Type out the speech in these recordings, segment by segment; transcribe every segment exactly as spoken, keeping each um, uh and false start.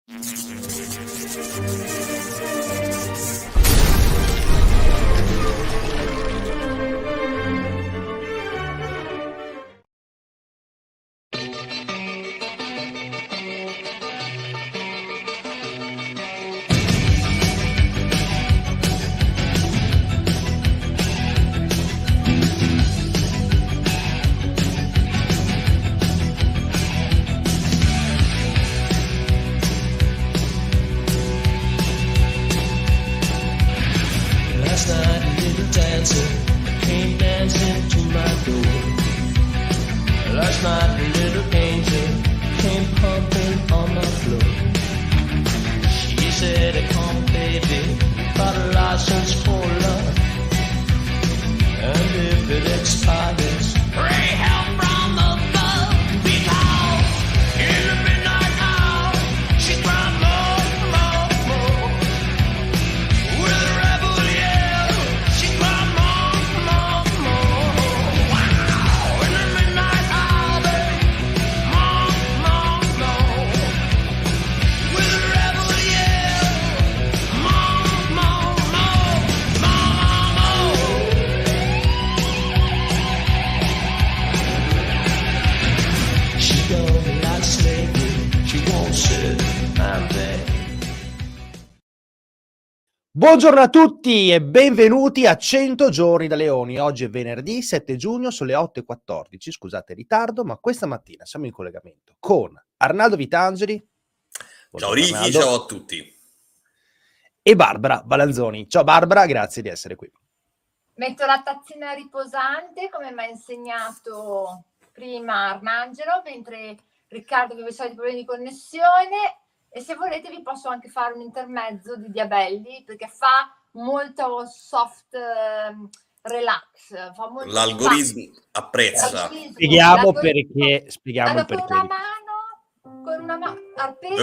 Last night a little dancer came dancing to my door. Last night a little angel came pumping on my floor. She said, come baby, got a license for love. And if it expires, pray help from above. Because in the midnight hour, she cried more, more, more. With a rebel yell, she cried more, more, more. Wow! In the midnight hour, baby, more, more, more. With a rebel yell, more, more, more, more, more. She don't like slavery, she won't sit and beg. Buongiorno a tutti e benvenuti a cento giorni da Leoni. Oggi è venerdì sette giugno, sono le otto e quattordici, scusate il ritardo, ma questa mattina siamo in collegamento con Arnaldo Vitangeli. Ciao Buongiorno, Ricky, Arnaldo. ciao a tutti. E Barbara Balanzoni. Ciao Barbara, grazie di essere qui. Metto la tazzina riposante come mi ha insegnato prima Armangelo, mentre Riccardo aveva i soliti problemi di connessione, e se volete vi posso anche fare un intermezzo di Diabelli perché fa molto soft ehm, relax, fa molto L'algoritmo relax. apprezza. L'algoritmo- Spieghiamo l'algoritmo- perché, spieghiamo il Allora, con perché. una mano, con una mano arpeggio,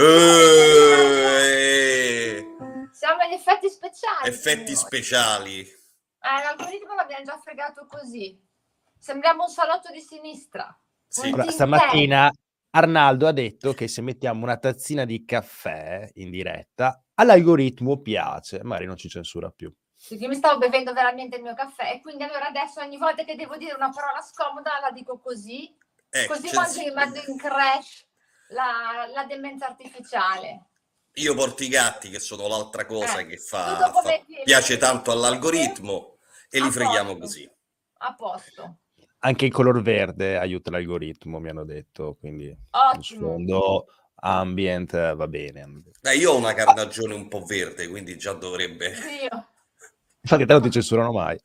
Eh, siamo agli effetti speciali. effetti signori. speciali. Eh, l'algoritmo l'abbiamo già fregato così. Sembriamo un salotto di sinistra. Sì. Allora, Punti stamattina Arnaldo ha detto che se mettiamo una tazzina di caffè in diretta, all'algoritmo piace, magari non ci censura più. Perché mi stavo bevendo veramente il mio caffè, e quindi allora adesso ogni volta che devo dire una parola scomoda la dico così, Eh, così cioè, mando, in- mando in crash la, la demenza artificiale. io porto i gatti, che sono l'altra cosa Eh, che tu fa, dopo fa- metti- piace tanto all'algoritmo e li A freghiamo posto. così. A posto. Anche il color verde aiuta l'algoritmo, mi hanno detto, quindi in Ottimo. sfondo ambient eh, va bene. Eh, io ho una carnagione un po' verde, quindi già dovrebbe... Dio. Infatti te non ti censurano mai.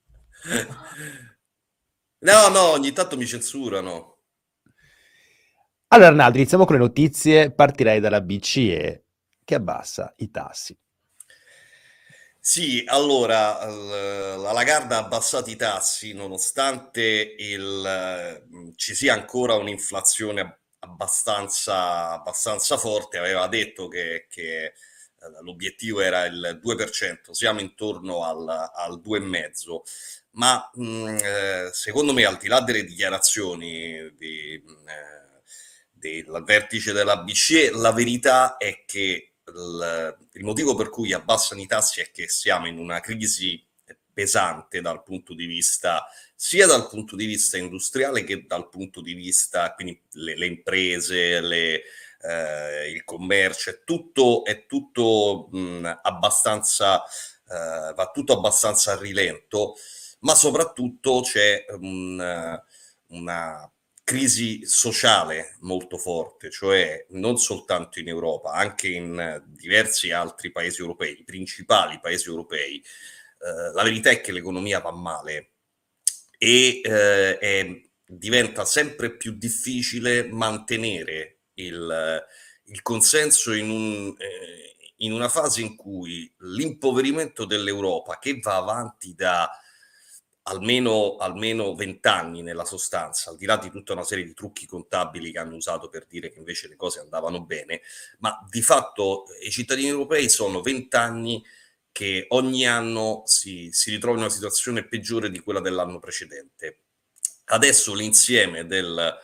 No, no, ogni tanto mi censurano. Allora Arnaldo, iniziamo con le notizie, partirei dalla B C E che abbassa i tassi. Sì, allora, l- la Lagarde ha abbassato i tassi nonostante il, eh, ci sia ancora un'inflazione abbastanza, abbastanza forte. Aveva detto che, che, eh, l'obiettivo era il due per cento, siamo intorno al, al due virgola cinque per cento, ma mh, eh, secondo me, al di là delle dichiarazioni di, eh, del vertice della B C E, la verità è che il, il motivo per cui abbassano i tassi è che siamo in una crisi pesante dal punto di vista, sia dal punto di vista industriale che dal punto di vista, quindi le, le imprese, le, eh, il commercio, è tutto, è tutto mh, abbastanza, eh, va tutto abbastanza a rilento, ma soprattutto c'è un, una crisi sociale molto forte, cioè non soltanto in Europa, anche in diversi altri paesi europei, i principali paesi europei. Eh, la verità è che l'economia va male e eh, è, diventa sempre più difficile mantenere il, il consenso in, un, eh, in una fase in cui l'impoverimento dell'Europa, che va avanti da almeno almeno vent'anni nella sostanza, al di là di tutta una serie di trucchi contabili che hanno usato per dire che invece le cose andavano bene, ma di fatto i cittadini europei sono vent'anni che ogni anno si, si ritrovano in una situazione peggiore di quella dell'anno precedente. Adesso l'insieme del,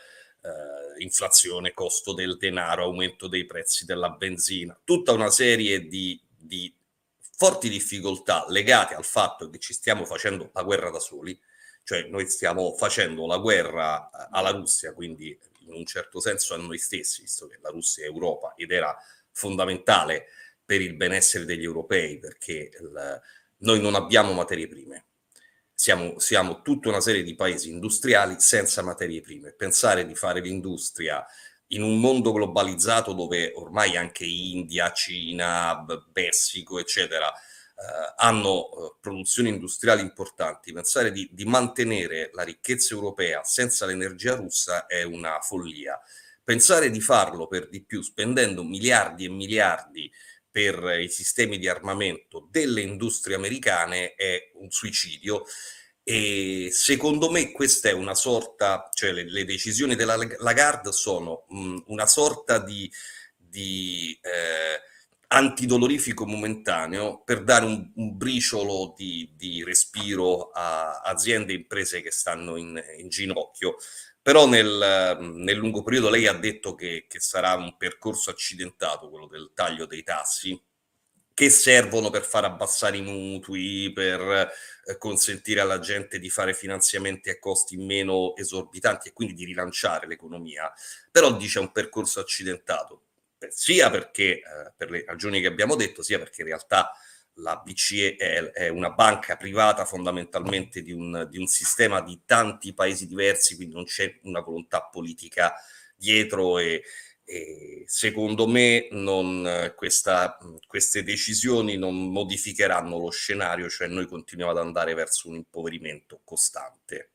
eh, inflazione, costo del denaro, aumento dei prezzi della benzina, tutta una serie di, di forti difficoltà legate al fatto che ci stiamo facendo la guerra da soli, cioè noi stiamo facendo la guerra alla Russia, quindi in un certo senso a noi stessi, visto che la Russia è Europa ed era fondamentale per il benessere degli europei, perché il, noi non abbiamo materie prime. Siamo, siamo tutta una serie di paesi industriali senza materie prime. Pensare di fare l'industria in un mondo globalizzato dove ormai anche India, Cina, Messico, eccetera, eh, hanno eh, produzioni industriali importanti, pensare di, di mantenere la ricchezza europea senza l'energia russa è una follia. Pensare di farlo per di più spendendo miliardi e miliardi per i sistemi di armamento delle industrie americane è un suicidio, e secondo me questa è una sorta, cioè le, le decisioni della Lagarde sono mh, una sorta di, di eh, antidolorifico momentaneo per dare un, un briciolo di, di respiro a aziende e imprese che stanno in, in ginocchio. Però nel, nel lungo periodo lei ha detto che, che sarà un percorso accidentato, quello del taglio dei tassi, che servono per far abbassare i mutui, per eh, consentire alla gente di fare finanziamenti a costi meno esorbitanti e quindi di rilanciare l'economia. Però dice un percorso accidentato, sia perché, eh, per le ragioni che abbiamo detto, sia perché in realtà la B C E è, è una banca privata fondamentalmente di un, di un sistema di tanti paesi diversi, quindi non c'è una volontà politica dietro e, e secondo me non, questa, queste decisioni non modificheranno lo scenario, cioè noi continuiamo ad andare verso un impoverimento costante.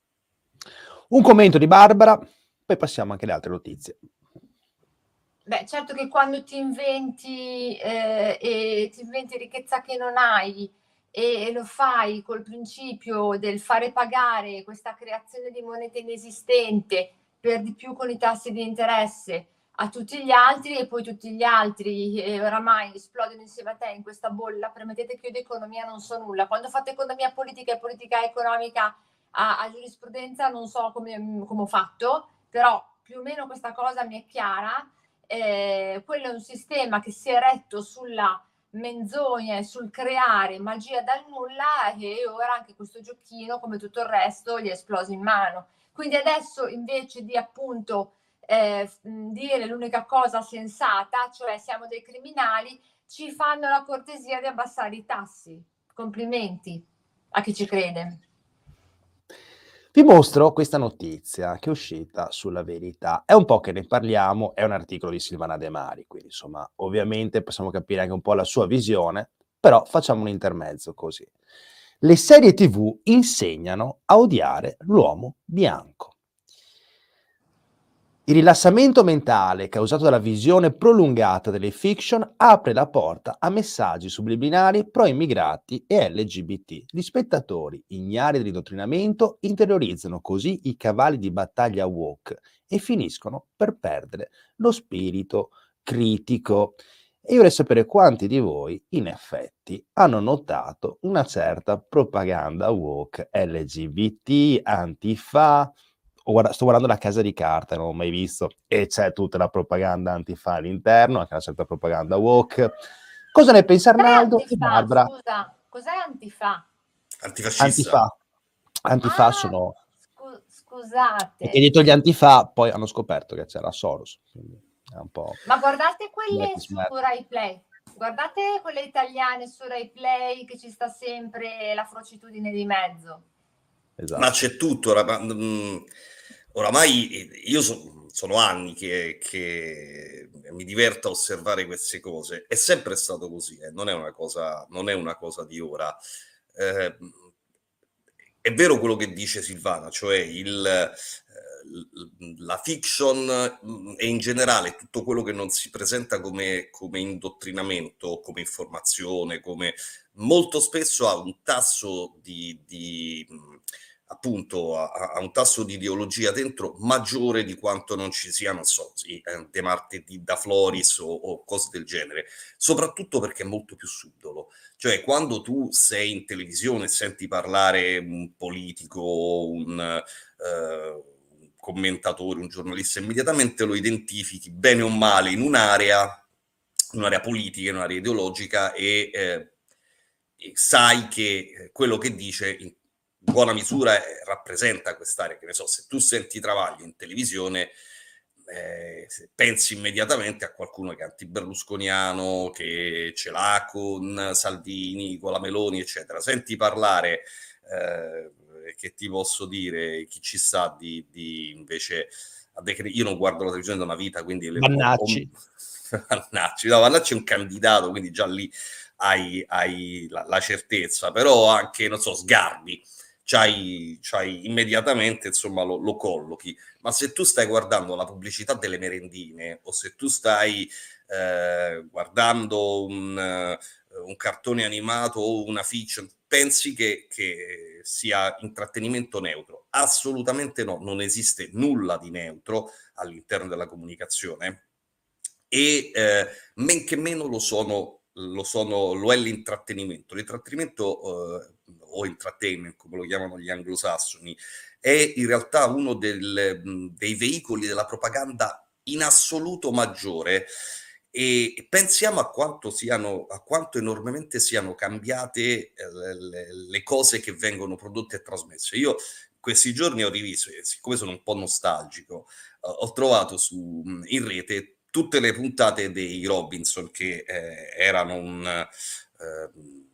Un commento di Barbara, poi passiamo anche alle altre notizie. Beh, certo che quando ti inventi eh, e ti inventi ricchezza che non hai e, e lo fai col principio del fare pagare questa creazione di moneta inesistente, per di più con i tassi di interesse, a tutti gli altri, e poi tutti gli altri eh, oramai esplodono insieme a te in questa bolla, permettete che io di economia non so nulla. Quando fate economia politica e politica economica a, a giurisprudenza non so come, come ho fatto, però più o meno questa cosa mi è chiara. Eh, quello è un sistema che si è eretto sulla menzogna e sul creare magia dal nulla, e ora anche questo giochino, come tutto il resto, gli è esploso in mano. Quindi adesso, invece di appunto eh, dire l'unica cosa sensata, cioè siamo dei criminali, ci fanno la cortesia di abbassare i tassi. Complimenti a chi ci crede. Vi mostro questa notizia che è uscita sulla Verità. È un po' che ne parliamo, è un articolo di Silvana De Mari, quindi insomma ovviamente possiamo capire anche un po' la sua visione, però facciamo un intermezzo così. Le serie tivù insegnano a odiare l'uomo bianco. Il rilassamento mentale causato dalla visione prolungata delle fiction apre la porta a messaggi subliminali pro-immigrati e L G B T. Gli spettatori, ignari dell'indottrinamento, interiorizzano così i cavalli di battaglia woke e finiscono per perdere lo spirito critico. E io vorrei sapere quanti di voi, in effetti, hanno notato una certa propaganda woke L G B T, antifa. Guarda, sto guardando La Casa di Carta, non l'ho mai visto, e c'è tutta la propaganda antifa all'interno, anche una certa propaganda woke. Cosa ne pensa Arnaldo e Barbara? Scusa, cos'è antifa? Antifascista. Antifa. Antifa ah, sono... Scu- scusate. Perché dietro gli antifa poi hanno scoperto che c'era Soros. Quindi è un po'... Ma guardate quelle su smerto. Rai Play. Guardate quelle italiane su Rai Play, che ci sta sempre la frocitudine di mezzo. Esatto. Ma c'è tutto, oramai, oramai io so, sono anni che, che mi diverto a osservare queste cose, è sempre stato così, eh, non è una cosa, non è una cosa di ora. Eh, è vero quello che dice Silvana, cioè il, eh, la fiction e in generale tutto quello che non si presenta come, come indottrinamento, come informazione, come molto spesso ha un tasso di... di appunto a, a un tasso di ideologia dentro maggiore di quanto non ci sia, non so, sì, eh, De Martedì da Floris o, o cose del genere, soprattutto perché è molto più subdolo. Cioè quando tu sei in televisione e senti parlare un politico, un, eh, commentatore, un giornalista, immediatamente lo identifichi bene o male in un'area, un'area politica, in un'area ideologica e, eh, e sai che quello che dice in buona misura eh, rappresenta quest'area. Che ne so, se tu senti Travaglio in televisione, eh, pensi immediatamente a qualcuno che è anti-berlusconiano, che ce l'ha con Salvini, con la Meloni, eccetera. Senti parlare, eh, che ti posso dire, chi ci sa di, di invece... Io non guardo la televisione da una vita, quindi... Vannacci. Vannacci, no, Vannacci è un candidato, quindi già lì hai, hai la, la certezza, però anche, non so, Sgarbi, c'hai, c'hai immediatamente, insomma, lo, lo collochi. Ma se tu stai guardando la pubblicità delle merendine o se tu stai eh, guardando un, uh, un cartone animato o una fiction, pensi che, che sia intrattenimento neutro? Assolutamente no, non esiste nulla di neutro all'interno della comunicazione e eh, men che meno lo sono, lo sono, lo è l'intrattenimento. L'intrattenimento eh, o entertainment, come lo chiamano gli anglosassoni, è in realtà uno del, dei veicoli della propaganda in assoluto maggiore, e pensiamo a quanto siano, a quanto enormemente siano cambiate eh, le, le cose che vengono prodotte e trasmesse. Io questi giorni ho rivisto, siccome sono un po' nostalgico, eh, ho trovato su, in rete tutte le puntate dei Robinson, che eh, erano un, eh,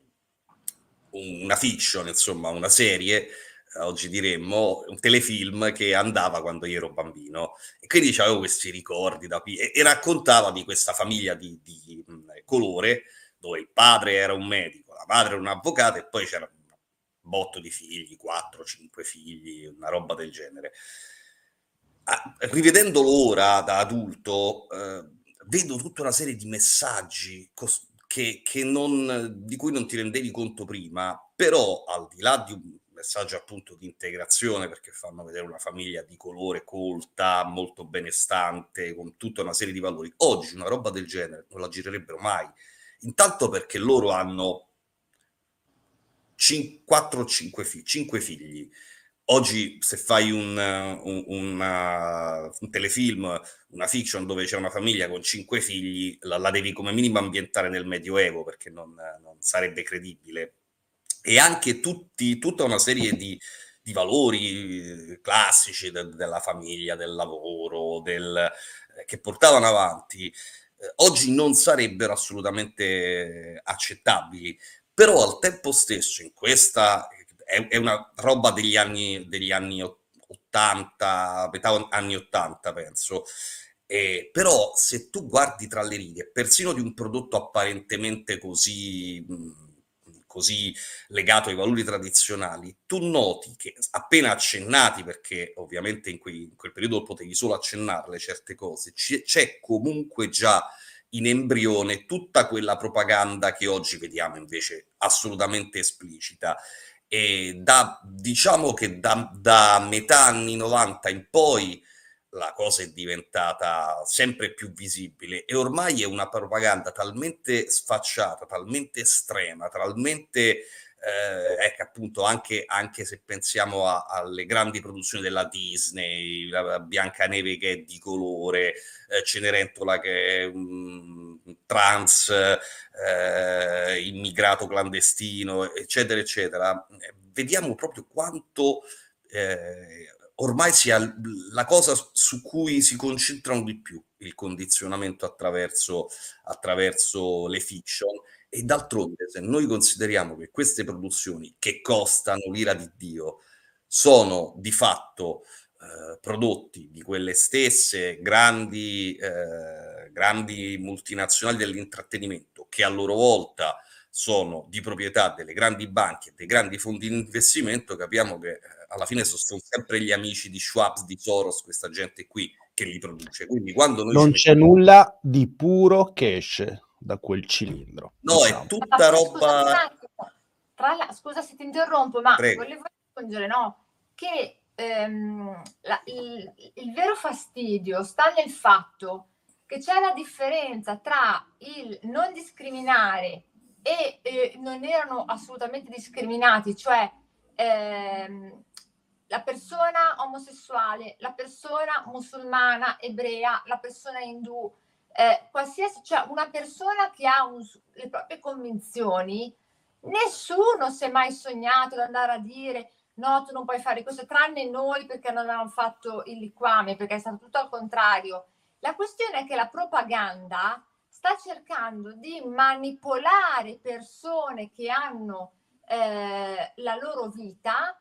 una fiction, insomma, una serie, oggi diremmo, un telefilm che andava quando io ero bambino, e quindi avevo questi ricordi da, e, e raccontava di questa famiglia di, di mh, colore, dove il padre era un medico, la madre era un avvocato e poi c'era un botto di figli, quattro cinque figli, una roba del genere. Ah, rivedendolo ora da adulto, eh, vedo tutta una serie di messaggi cos- che, che non, di cui non ti rendevi conto prima, però al di là di un messaggio appunto di integrazione, perché fanno vedere una famiglia di colore colta, molto benestante, con tutta una serie di valori, oggi una roba del genere non la girerebbero mai, intanto perché loro hanno quattro o cinque figli. Oggi se fai un, un, una, un telefilm, una fiction dove c'è una famiglia con cinque figli, la, la devi come minimo ambientare nel Medioevo, perché non, non sarebbe credibile. E anche tutti, tutta una serie di, di valori classici de, della famiglia, del lavoro, del, eh, che portavano avanti, eh, oggi non sarebbero assolutamente accettabili. Però al tempo stesso in questa... è una roba degli anni, degli anni ottanta, metà anni ottanta penso, eh, però se tu guardi tra le righe, persino di un prodotto apparentemente così, così legato ai valori tradizionali, tu noti che appena accennati, perché ovviamente in, quei, in quel periodo potevi solo accennarle certe cose, c- c'è comunque già in embrione tutta quella propaganda che oggi vediamo invece assolutamente esplicita. E da, diciamo che da, da metà anni novanta in poi la cosa è diventata sempre più visibile e ormai è una propaganda talmente sfacciata, talmente estrema, talmente eh, ecco appunto anche, anche se pensiamo a, alle grandi produzioni della Disney, la, la Biancaneve che è di colore, eh, Cenerentola che è um, trans, eh, immigrato clandestino, eccetera, eccetera. Vediamo proprio quanto eh, ormai sia la cosa su cui si concentrano di più, il condizionamento attraverso, attraverso le fiction. E d'altronde, se noi consideriamo che queste produzioni, che costano l'ira di Dio, sono di fatto eh, prodotti di quelle stesse grandi, eh, grandi multinazionali dell'intrattenimento, che a loro volta sono di proprietà delle grandi banche e dei grandi fondi di investimento, capiamo che eh, alla fine sono sempre gli amici di Schwab, di Soros, questa gente qui che li produce. Quindi quando noi non c'è mettiamo... nulla di puro che esce da quel cilindro. No, diciamo. è tutta roba... Tra la... Scusa se ti interrompo, ma Prego. volevo aggiungere, no, che ehm, la, il, il vero fastidio sta nel fatto che c'è la differenza tra il non discriminare e eh, non erano assolutamente discriminati, cioè ehm, la persona omosessuale, la persona musulmana, ebrea, la persona indù, eh, qualsiasi, cioè una persona che ha un, le proprie convinzioni, nessuno si è mai sognato di andare a dire no, tu non puoi fare questo, tranne noi perché non avevamo fatto il liquame, perché è stato tutto al contrario. La questione è che la propaganda sta cercando di manipolare persone che hanno eh, la loro vita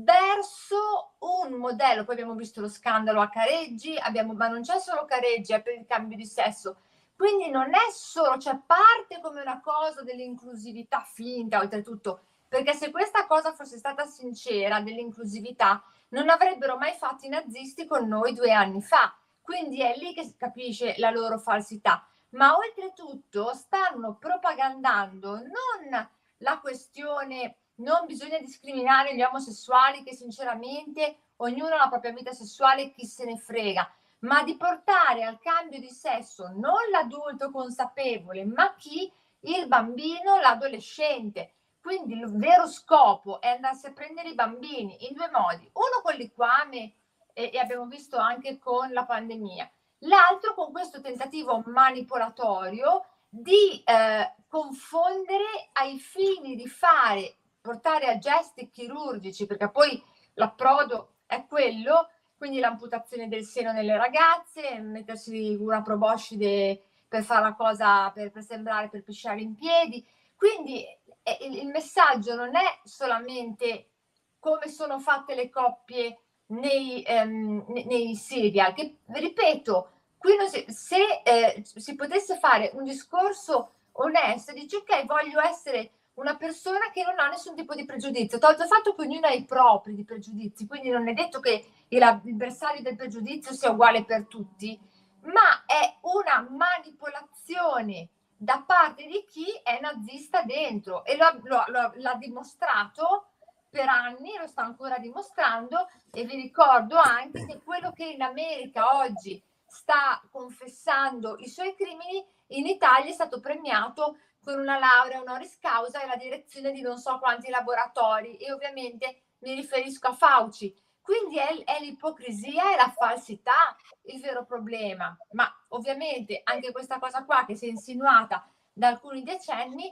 verso un modello. Poi abbiamo visto lo scandalo a Careggi, abbiamo, ma non c'è solo Careggi, è per il cambio di sesso. Quindi non è solo, cioè parte come una cosa dell'inclusività finta, oltretutto, perché se questa cosa fosse stata sincera, dell'inclusività, non avrebbero mai fatto i nazisti con noi due anni fa. Quindi è lì che si capisce la loro falsità. Ma oltretutto stanno propagandando non la questione non bisogna discriminare gli omosessuali, che sinceramente ognuno ha la propria vita sessuale, chi se ne frega, ma di portare al cambio di sesso non l'adulto consapevole, ma chi? Il bambino, l'adolescente. Quindi il vero scopo è andarsi a prendere i bambini in due modi, uno con liquame e, e abbiamo visto anche con la pandemia, l'altro con questo tentativo manipolatorio di eh, confondere ai fini di fare, portare a gesti chirurgici, perché poi l'approdo è quello, quindi l'amputazione del seno nelle ragazze, mettersi una proboscide per fare la cosa, per, per sembrare, per pisciare in piedi. Quindi eh, il, il messaggio non è solamente come sono fatte le coppie nei, ehm, nei serial, che ripeto, qui non si, se eh, si potesse fare un discorso onesto, dici ok, voglio essere una persona che non ha nessun tipo di pregiudizio, tolto il fatto che ognuno ha i propri di pregiudizi, quindi non è detto che il, il bersaglio del pregiudizio sia uguale per tutti, ma è una manipolazione da parte di chi è nazista dentro e lo, lo, lo, l'ha dimostrato per anni, lo sta ancora dimostrando, e vi ricordo anche che quello che in America oggi sta confessando i suoi crimini, in Italia è stato premiato con una laurea honoris causa e la direzione di non so quanti laboratori, e ovviamente mi riferisco a Fauci. Quindi è, è l'ipocrisia e la falsità il vero problema, ma ovviamente anche questa cosa qua che si è insinuata da alcuni decenni,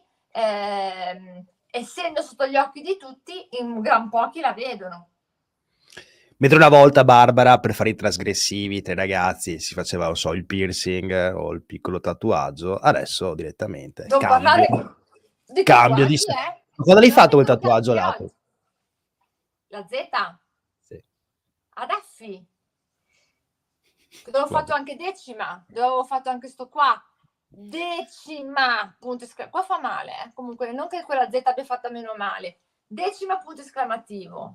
ehm, essendo sotto gli occhi di tutti, in gran pochi la vedono. Mentre una volta Barbara, per fare i trasgressivi tra i ragazzi, si faceva, non so, il piercing o il piccolo tatuaggio, adesso direttamente Non cambio, parlare di cambio di... tatuaggi, eh? Quando l'hai Non fatto ne quel tatuaggio là? parliamo. La Z? Sì. Ad Affi. Dove ho Guarda. fatto anche decima, dove ho fatto anche sto qua. Decima, punto esclamativo. Qua fa male, eh? Comunque, non che quella Z abbia fatta meno male. Decima, punto esclamativo.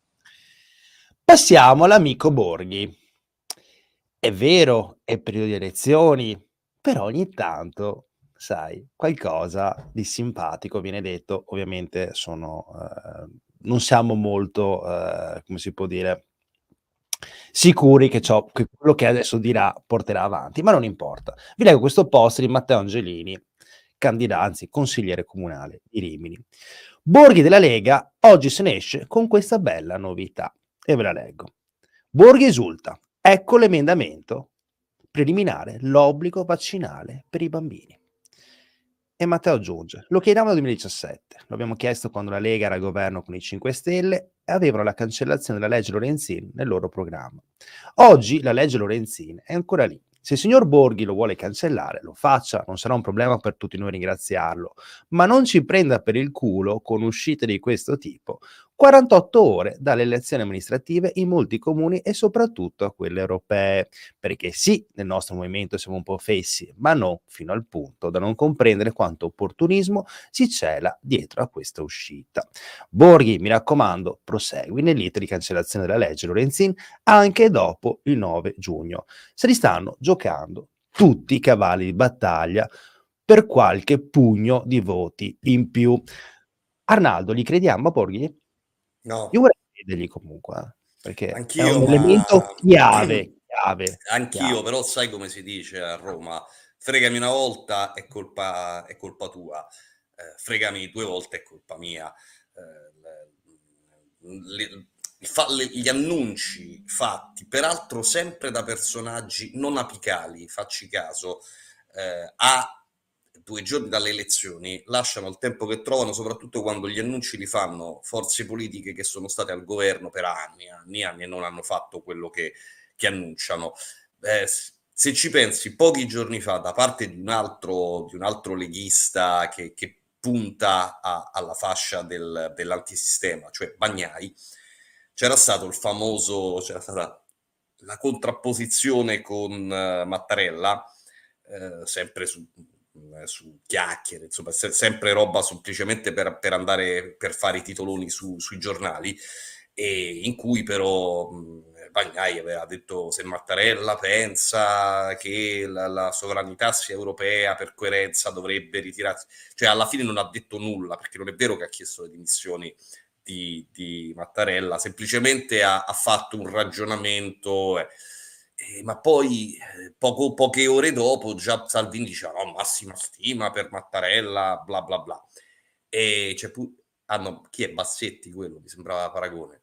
Passiamo all'amico Borghi. È vero, è periodo di elezioni, però ogni tanto, sai, qualcosa di simpatico viene detto. Ovviamente sono, eh, non siamo molto, eh, come si può dire, sicuri che, ciò, che quello che adesso dirà porterà avanti, ma non importa. Vi leggo questo post di Matteo Angelini, candidato, anzi consigliere comunale di Rimini. Borghi della Lega oggi se ne esce con questa bella novità, e ve la leggo. Borghi esulta, ecco l'emendamento preliminare, l'obbligo vaccinale per i bambini. E Matteo aggiunge, lo chiediamo nel duemiladiciassette, lo abbiamo chiesto quando la Lega era al governo con i cinque Stelle e avevano la cancellazione della legge Lorenzin nel loro programma. Oggi la legge Lorenzin è ancora lì. Se il signor Borghi lo vuole cancellare, lo faccia, non sarà un problema per tutti noi ringraziarlo, ma non ci prenda per il culo con uscite di questo tipo, quarantotto ore dalle elezioni amministrative in molti comuni e soprattutto a quelle europee, perché sì, nel nostro movimento siamo un po' fessi, ma non fino al punto da non comprendere quanto opportunismo si cela dietro a questa uscita. Borghi, mi raccomando, prosegui nell'iter di cancellazione della legge Lorenzin anche dopo il nove giugno. Se li stanno giocando tutti i cavalli di battaglia per qualche pugno di voti in più. Arnaldo, gli crediamo a Borghi? No. Io vorrei credergli comunque, eh, perché Anch'io, è un ma... elemento chiave, chiave. Anch'io, chiave. però sai come si dice a Roma, fregami una volta è colpa, è colpa tua, eh, fregami due volte è colpa mia. Eh, le, fa, le, gli annunci fatti, peraltro sempre da personaggi non apicali, facci caso, eh, a due giorni dalle elezioni, lasciano il tempo che trovano, soprattutto quando gli annunci li fanno forze politiche che sono state al governo per anni, anni, anni e non hanno fatto quello che, che annunciano. Eh, se ci pensi, pochi giorni fa, da parte di un altro, di un altro leghista che, che punta a, alla fascia del, dell'antisistema, cioè Bagnai, c'era stato il famoso, c'era stata la contrapposizione con uh, Mattarella, eh, sempre su, su chiacchiere, insomma, se, sempre roba semplicemente per, per andare, per fare i titoloni su, sui giornali, e in cui però mh, Bagnai aveva detto: se Mattarella pensa che la, la sovranità sia europea, per coerenza dovrebbe ritirarsi, cioè alla fine non ha detto nulla, perché non è vero che ha chiesto le dimissioni di, di Mattarella, semplicemente ha, ha fatto un ragionamento, eh, eh, ma poi eh, poco, poche ore dopo già Salvini diceva: no, massima stima per Mattarella, bla bla bla. E c'è pu- ah no, chi è Bassetti quello? Mi sembrava Paragone.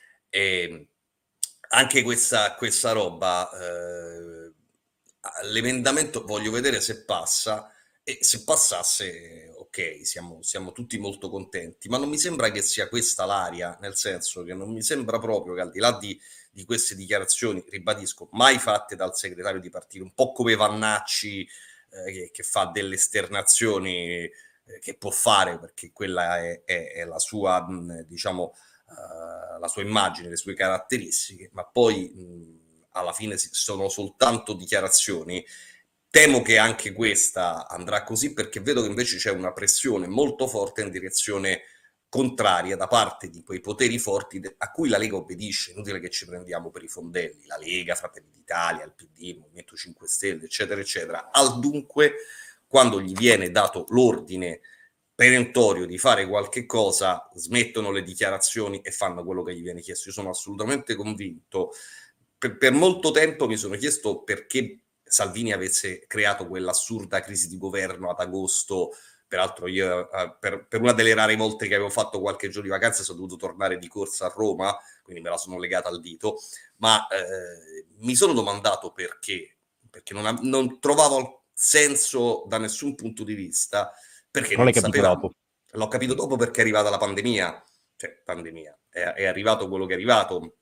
E anche questa, questa roba, eh, l'emendamento voglio vedere se passa, e se passasse, ok, siamo, siamo tutti molto contenti, ma non mi sembra che sia questa l'aria, nel senso che non mi sembra proprio che, al di là di, di queste dichiarazioni, ribadisco, mai fatte dal segretario di partito, un po' come Vannacci, eh, che, che fa delle esternazioni, eh, che può fare, perché quella è, è, è la sua, mh, diciamo, uh, la sua immagine, le sue caratteristiche, ma poi mh, alla fine sono soltanto dichiarazioni. Temo che anche questa andrà così, perché vedo che invece c'è una pressione molto forte in direzione contraria da parte di quei poteri forti a cui la Lega obbedisce. Inutile che ci prendiamo per i fondelli, la Lega, Fratelli d'Italia, il P D, Movimento cinque Stelle, eccetera, eccetera. Al dunque, quando gli viene dato l'ordine perentorio di fare qualche cosa, smettono le dichiarazioni e fanno quello che gli viene chiesto. Io sono assolutamente convinto. Per, per molto tempo mi sono chiesto perché Salvini avesse creato quell'assurda crisi di governo ad agosto. Peraltro io, eh, per, per una delle rare volte che avevo fatto qualche giorno di vacanza, sono dovuto tornare di corsa a Roma, quindi me la sono legata al dito, ma eh, mi sono domandato perché, perché non, non trovavo senso da nessun punto di vista, perché non, non sapevamo. L'ho capito dopo, perché è arrivata la pandemia, cioè pandemia, è, è arrivato quello che è arrivato,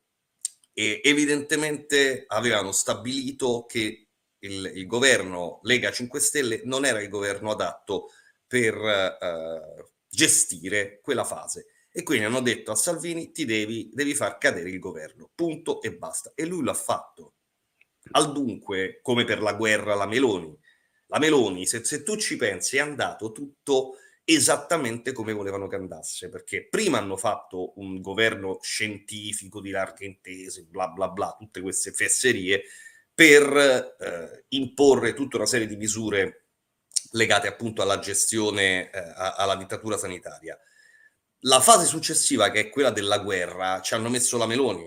e evidentemente avevano stabilito che il, il governo Lega cinque Stelle non era il governo adatto per uh, gestire quella fase, e quindi hanno detto a Salvini: ti devi, devi far cadere il governo, punto e basta, e lui l'ha fatto. Al dunque, come per la guerra, la Meloni la Meloni, se, se tu ci pensi, è andato tutto esattamente come volevano che andasse, perché prima hanno fatto un governo scientifico di larghe intese, bla bla bla, tutte queste fesserie, per eh, imporre tutta una serie di misure legate appunto alla gestione, eh, alla dittatura sanitaria. La fase successiva, che è quella della guerra, ci hanno messo la Meloni,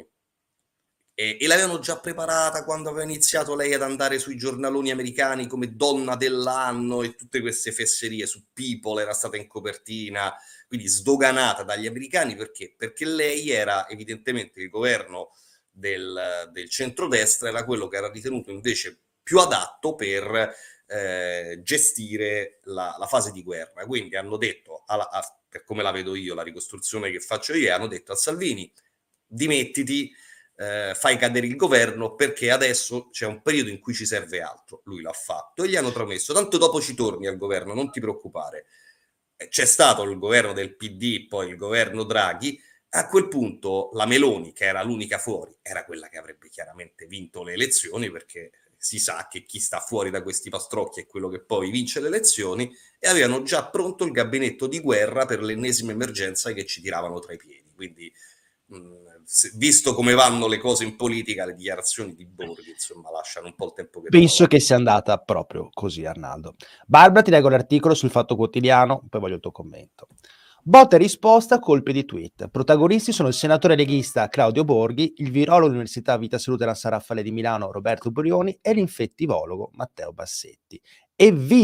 e, e l'avevano già preparata quando aveva iniziato lei ad andare sui giornaloni americani come donna dell'anno e tutte queste fesserie. Su People era stata in copertina, quindi sdoganata dagli americani. Perché? Perché lei era evidentemente, il governo del, del centrodestra era quello che era ritenuto invece più adatto per eh, gestire la, la fase di guerra. Quindi hanno detto, alla, a, per come la vedo io, la ricostruzione che faccio io, hanno detto a Salvini: dimettiti, eh, fai cadere il governo, perché adesso c'è un periodo in cui ci serve altro. Lui l'ha fatto e gli hanno promesso: tanto dopo ci torni al governo, non ti preoccupare. C'è stato il governo del P D, poi il governo Draghi. A quel punto la Meloni, che era l'unica fuori, era quella che avrebbe chiaramente vinto le elezioni, perché si sa che chi sta fuori da questi pastrocchi è quello che poi vince le elezioni, e avevano già pronto il gabinetto di guerra per l'ennesima emergenza che ci tiravano tra i piedi. Quindi, mh, visto come vanno le cose in politica, le dichiarazioni di Borghi, insomma, lasciano un po' il tempo che penso trovano. che sia andata proprio così, Arnaldo. Barbara, ti leggo l'articolo sul Fatto Quotidiano, poi voglio il tuo commento. Botta e risposta, colpi di tweet. Protagonisti sono il senatore leghista Claudio Borghi, il virologo dell'Università Vita Salute La San Raffaele di Milano Roberto Burioni e l'infettivologo Matteo Bassetti. Evviva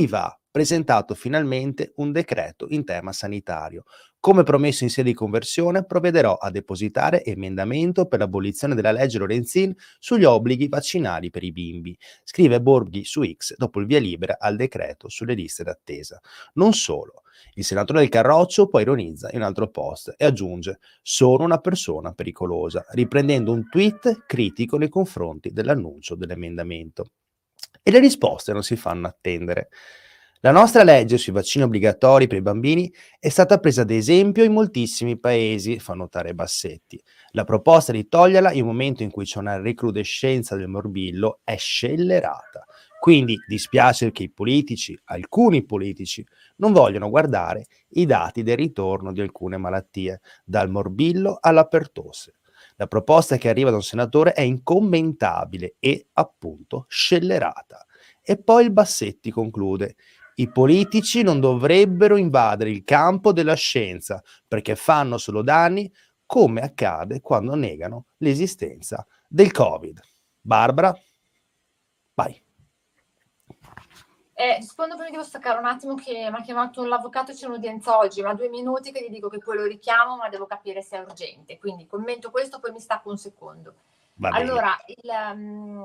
presentato finalmente un decreto in tema sanitario. Come promesso in sede di conversione, provvederò a depositare emendamento per l'abolizione della legge Lorenzin sugli obblighi vaccinali per i bimbi, scrive Borghi su X dopo il via libera al decreto sulle liste d'attesa. Non solo, il senatore del Carroccio poi ironizza in un altro post e aggiunge: sono una persona pericolosa, riprendendo un tweet critico nei confronti dell'annuncio dell'emendamento. E le risposte non si fanno attendere. La nostra legge sui vaccini obbligatori per i bambini è stata presa ad esempio in moltissimi paesi, fa notare Bassetti. La proposta di toglierla in un momento in cui c'è una recrudescenza del morbillo è scellerata. Quindi dispiace che i politici, alcuni politici, non vogliono guardare i dati del ritorno di alcune malattie, dal morbillo alla pertosse. La proposta che arriva da un senatore è incommentabile e, appunto, scellerata. E poi il Bassetti conclude: i politici non dovrebbero invadere il campo della scienza perché fanno solo danni, come accade quando negano l'esistenza del Covid. Barbara, vai. Eh, rispondo, poi devo staccare un attimo che mi ha chiamato l'avvocato, c'è un'udienza oggi, ma due minuti che gli dico che poi lo richiamo, ma devo capire se è urgente. Quindi commento questo, poi mi stacco un secondo. Va bene. Allora, il, um,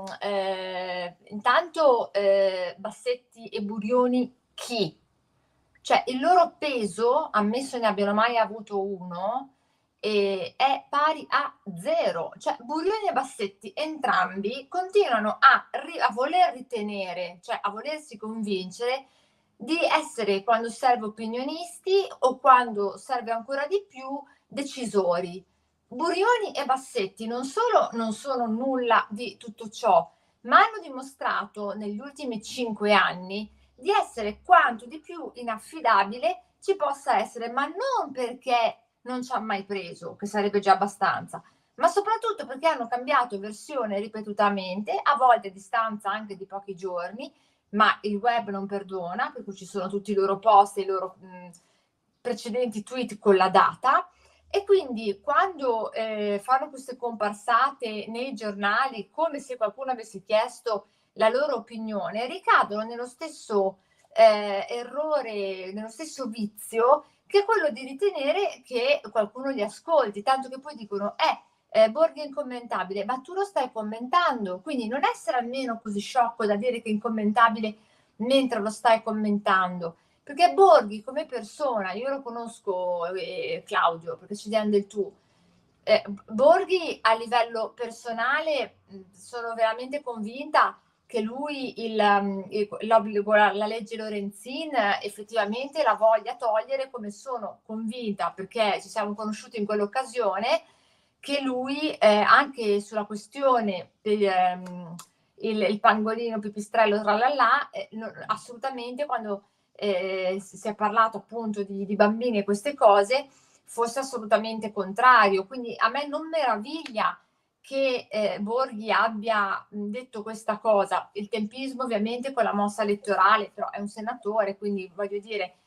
eh, intanto eh, Bassetti e Burioni chi? Cioè il loro peso, ammesso ne abbiano mai avuto uno, eh, è pari a zero. Cioè Burioni e Bassetti entrambi continuano a, ri- a voler ritenere, cioè a volersi convincere di essere, quando serve, opinionisti o quando serve ancora di più, decisori. Burioni e Bassetti non solo non sono nulla di tutto ciò, ma hanno dimostrato negli ultimi cinque anni di essere quanto di più inaffidabile ci possa essere, ma non perché non ci ha mai preso, che sarebbe già abbastanza, ma soprattutto perché hanno cambiato versione ripetutamente, a volte a distanza anche di pochi giorni, ma il web non perdona, per cui ci sono tutti i loro post e i loro mh, precedenti tweet con la data. E quindi quando eh, fanno queste comparsate nei giornali, come se qualcuno avesse chiesto la loro opinione, ricadono nello stesso eh, errore, nello stesso vizio, che è quello di ritenere che qualcuno li ascolti, tanto che poi dicono eh, eh, Borghi è incommentabile, ma tu lo stai commentando, quindi non essere almeno così sciocco da dire che è incommentabile mentre lo stai commentando. Perché Borghi come persona, io lo conosco, eh, Claudio, perché ci diamo del tu, eh, Borghi a livello personale sono veramente convinta che lui il, il, l'obbligo, la, la legge Lorenzin effettivamente la voglia togliere, come sono convinta, perché ci siamo conosciuti in quell'occasione, che lui eh, anche sulla questione del um, il, il pangolino pipistrello tralala, eh, no, assolutamente quando Eh, si è parlato appunto di, di bambini e queste cose, fosse assolutamente contrario. Quindi a me non meraviglia che eh, Borghi abbia detto questa cosa. Il tempismo ovviamente con la mossa elettorale, però è un senatore, quindi voglio dire,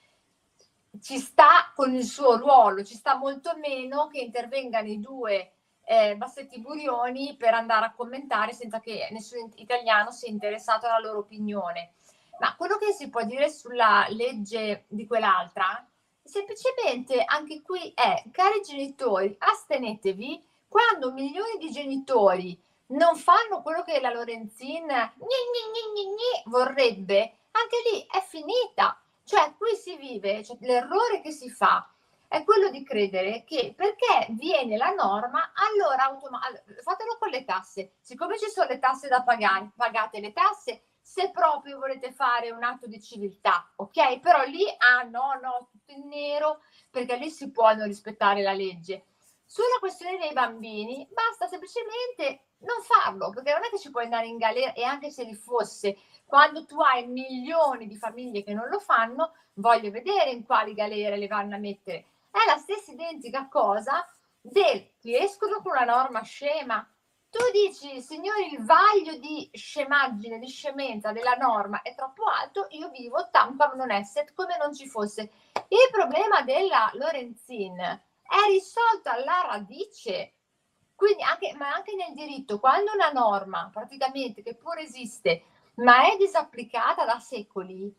ci sta con il suo ruolo, ci sta molto meno che intervengano i due eh, Bassetti Burioni per andare a commentare senza che nessun italiano sia interessato alla loro opinione. Ma quello che si può dire sulla legge di quell'altra, semplicemente anche qui è, cari genitori, astenetevi quando milioni di genitori non fanno quello che la Lorenzin gni, gni, gni, gni, gni, vorrebbe, anche lì è finita. Cioè qui si vive, cioè, l'errore che si fa è quello di credere che perché viene la norma, allora automa- fatelo con le tasse. Siccome ci sono le tasse da pagare, pagate le tasse, se proprio volete fare un atto di civiltà, ok? Però lì, ah no, no, tutto in nero, perché lì si può non rispettare la legge. Sulla questione dei bambini, basta semplicemente non farlo, perché non è che ci puoi andare in galera, e anche se li fosse, quando tu hai milioni di famiglie che non lo fanno, voglio vedere in quali galere le vanno a mettere. È la stessa identica cosa del che escono con una norma scema. Tu dici, signori, il vaglio di scemaggine, di scemenza della norma è troppo alto, io vivo tampam non esset come non ci fosse. Il problema della Lorenzin è risolto alla radice, quindi anche, ma anche nel diritto, quando una norma praticamente che pure esiste, ma è disapplicata da secoli,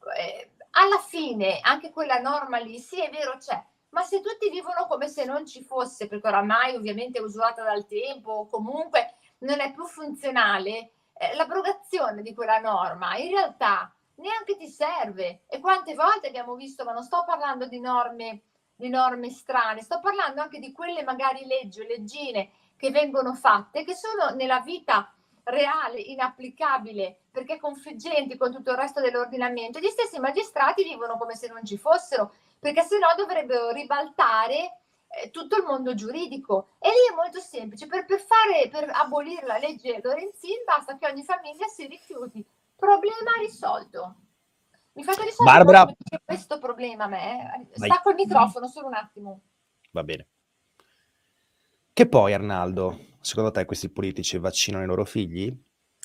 eh, alla fine anche quella norma lì, sì è vero c'è, ma se tutti vivono come se non ci fosse, perché oramai ovviamente è usurata dal tempo o comunque non è più funzionale, eh, l'abrogazione di quella norma in realtà neanche ti serve. E quante volte abbiamo visto, ma non sto parlando di norme, di norme strane, sto parlando anche di quelle magari leggi o leggine che vengono fatte, che sono nella vita reale, inapplicabile, perché confliggenti con tutto il resto dell'ordinamento. Gli stessi magistrati vivono come se non ci fossero, perché se no dovrebbero ribaltare eh, tutto il mondo giuridico. E lì è molto semplice, per, per, fare, per abolire la legge Lorenzin basta che ogni famiglia si rifiuti. Problema risolto. Mi fate risolvere Barbara, questo problema a me? Vai. Stacco il microfono solo un attimo. Va bene. Che poi, Arnaldo, secondo te questi politici vaccinano i loro figli?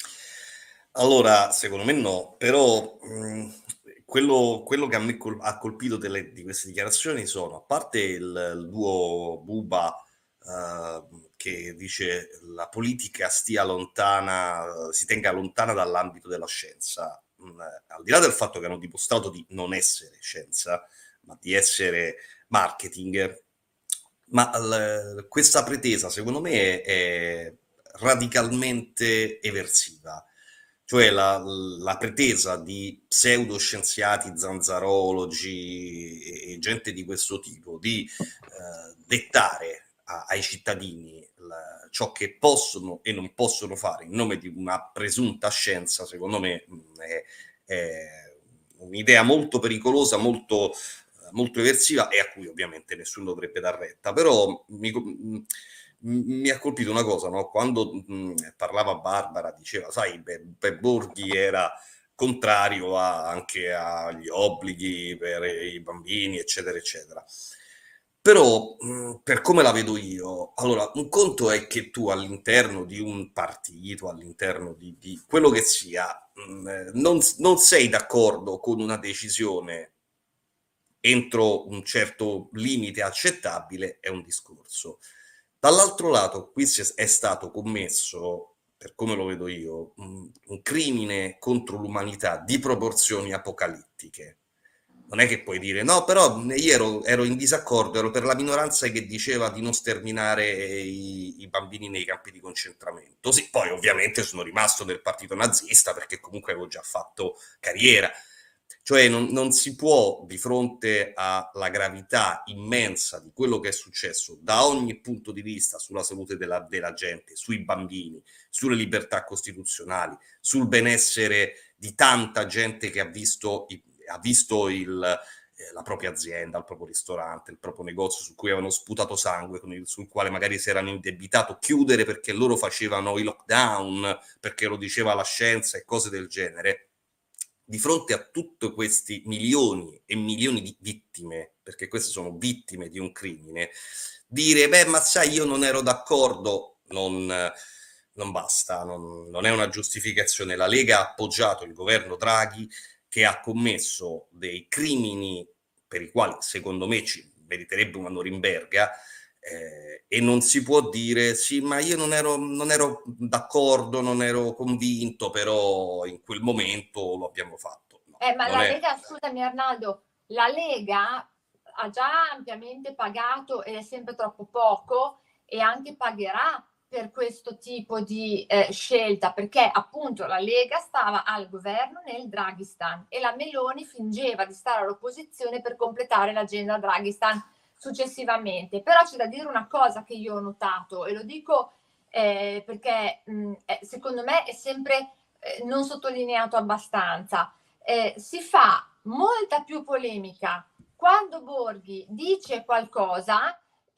Allora, secondo me no, però mh, quello, quello che a me col- ha colpito delle- di queste dichiarazioni sono, a parte il, il duo Buba eh, che dice la politica stia lontana, si tenga lontana dall'ambito della scienza, mh, al di là del fatto che hanno dimostrato di non essere scienza, ma di essere marketing, ma l- questa pretesa secondo me è, è radicalmente eversiva. Cioè la, la pretesa di pseudoscienziati, zanzarologi e, e gente di questo tipo di eh, dettare a- ai cittadini la- ciò che possono e non possono fare in nome di una presunta scienza, secondo me mh, è, è un'idea molto pericolosa, molto, eh, molto eversiva e a cui ovviamente nessuno dovrebbe dar retta. Però mi, mh, mi ha colpito una cosa, no? Quando mh, parlava Barbara, diceva, sai, Be- Be- Borghi era contrario a- anche agli obblighi per i bambini, eccetera, eccetera. Però, mh, per come la vedo io, allora, un conto è che tu all'interno di un partito, all'interno di, di quello che sia, mh, eh, non, non sei d'accordo con una decisione entro un certo limite accettabile, è un discorso. Dall'altro lato, qui si è è stato commesso, per come lo vedo io, un, un crimine contro l'umanità di proporzioni apocalittiche. Non è che puoi dire no, però io ero, ero in disaccordo, ero per la minoranza che diceva di non sterminare i, i bambini nei campi di concentramento. Sì, poi ovviamente sono rimasto nel partito nazista perché comunque avevo già fatto carriera. Cioè non, non si può, di fronte alla gravità immensa di quello che è successo da ogni punto di vista sulla salute della, della gente, sui bambini, sulle libertà costituzionali, sul benessere di tanta gente che ha visto, ha visto il, eh, la propria azienda, il proprio ristorante, il proprio negozio su cui avevano sputato sangue, con il, sul quale magari si erano indebitato, chiudere perché loro facevano i lockdown, perché lo diceva la scienza e cose del genere. Di fronte a tutti questi milioni e milioni di vittime, perché queste sono vittime di un crimine, dire, beh, ma sai, io non ero d'accordo, non, non basta, non, non è una giustificazione. La Lega ha appoggiato il governo Draghi che ha commesso dei crimini per i quali, secondo me, ci meriterebbe una Norimberga, eh, e non si può dire sì, ma io non ero, non ero d'accordo, non ero convinto, però in quel momento lo abbiamo fatto. No, eh, ma non la è... Lega, scusami Arnaldo, la Lega ha già ampiamente pagato ed è sempre troppo poco e anche pagherà per questo tipo di eh, scelta, perché appunto la Lega stava al governo nel Draghistan e la Meloni fingeva di stare all'opposizione per completare l'agenda Draghistan successivamente. Però c'è da dire una cosa che io ho notato e lo dico eh, perché mh, eh, secondo me è sempre eh, non sottolineato abbastanza. Eh, si fa molta più polemica quando Borghi dice qualcosa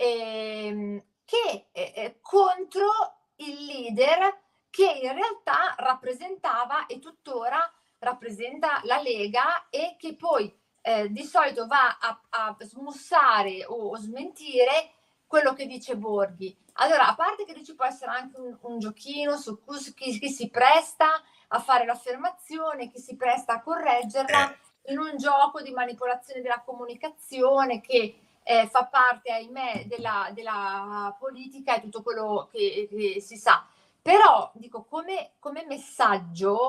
ehm, che eh, contro il leader che in realtà rappresentava e tuttora rappresenta la Lega e che poi eh, di solito va a, a smussare o, o smentire quello che dice Borghi. Allora, a parte che ci può essere anche un, un giochino su chi, chi si presta a fare l'affermazione, chi si presta a correggerla in un gioco di manipolazione della comunicazione che eh, fa parte, ahimè, della, della politica e tutto quello che, che si sa. Però, dico, come, come messaggio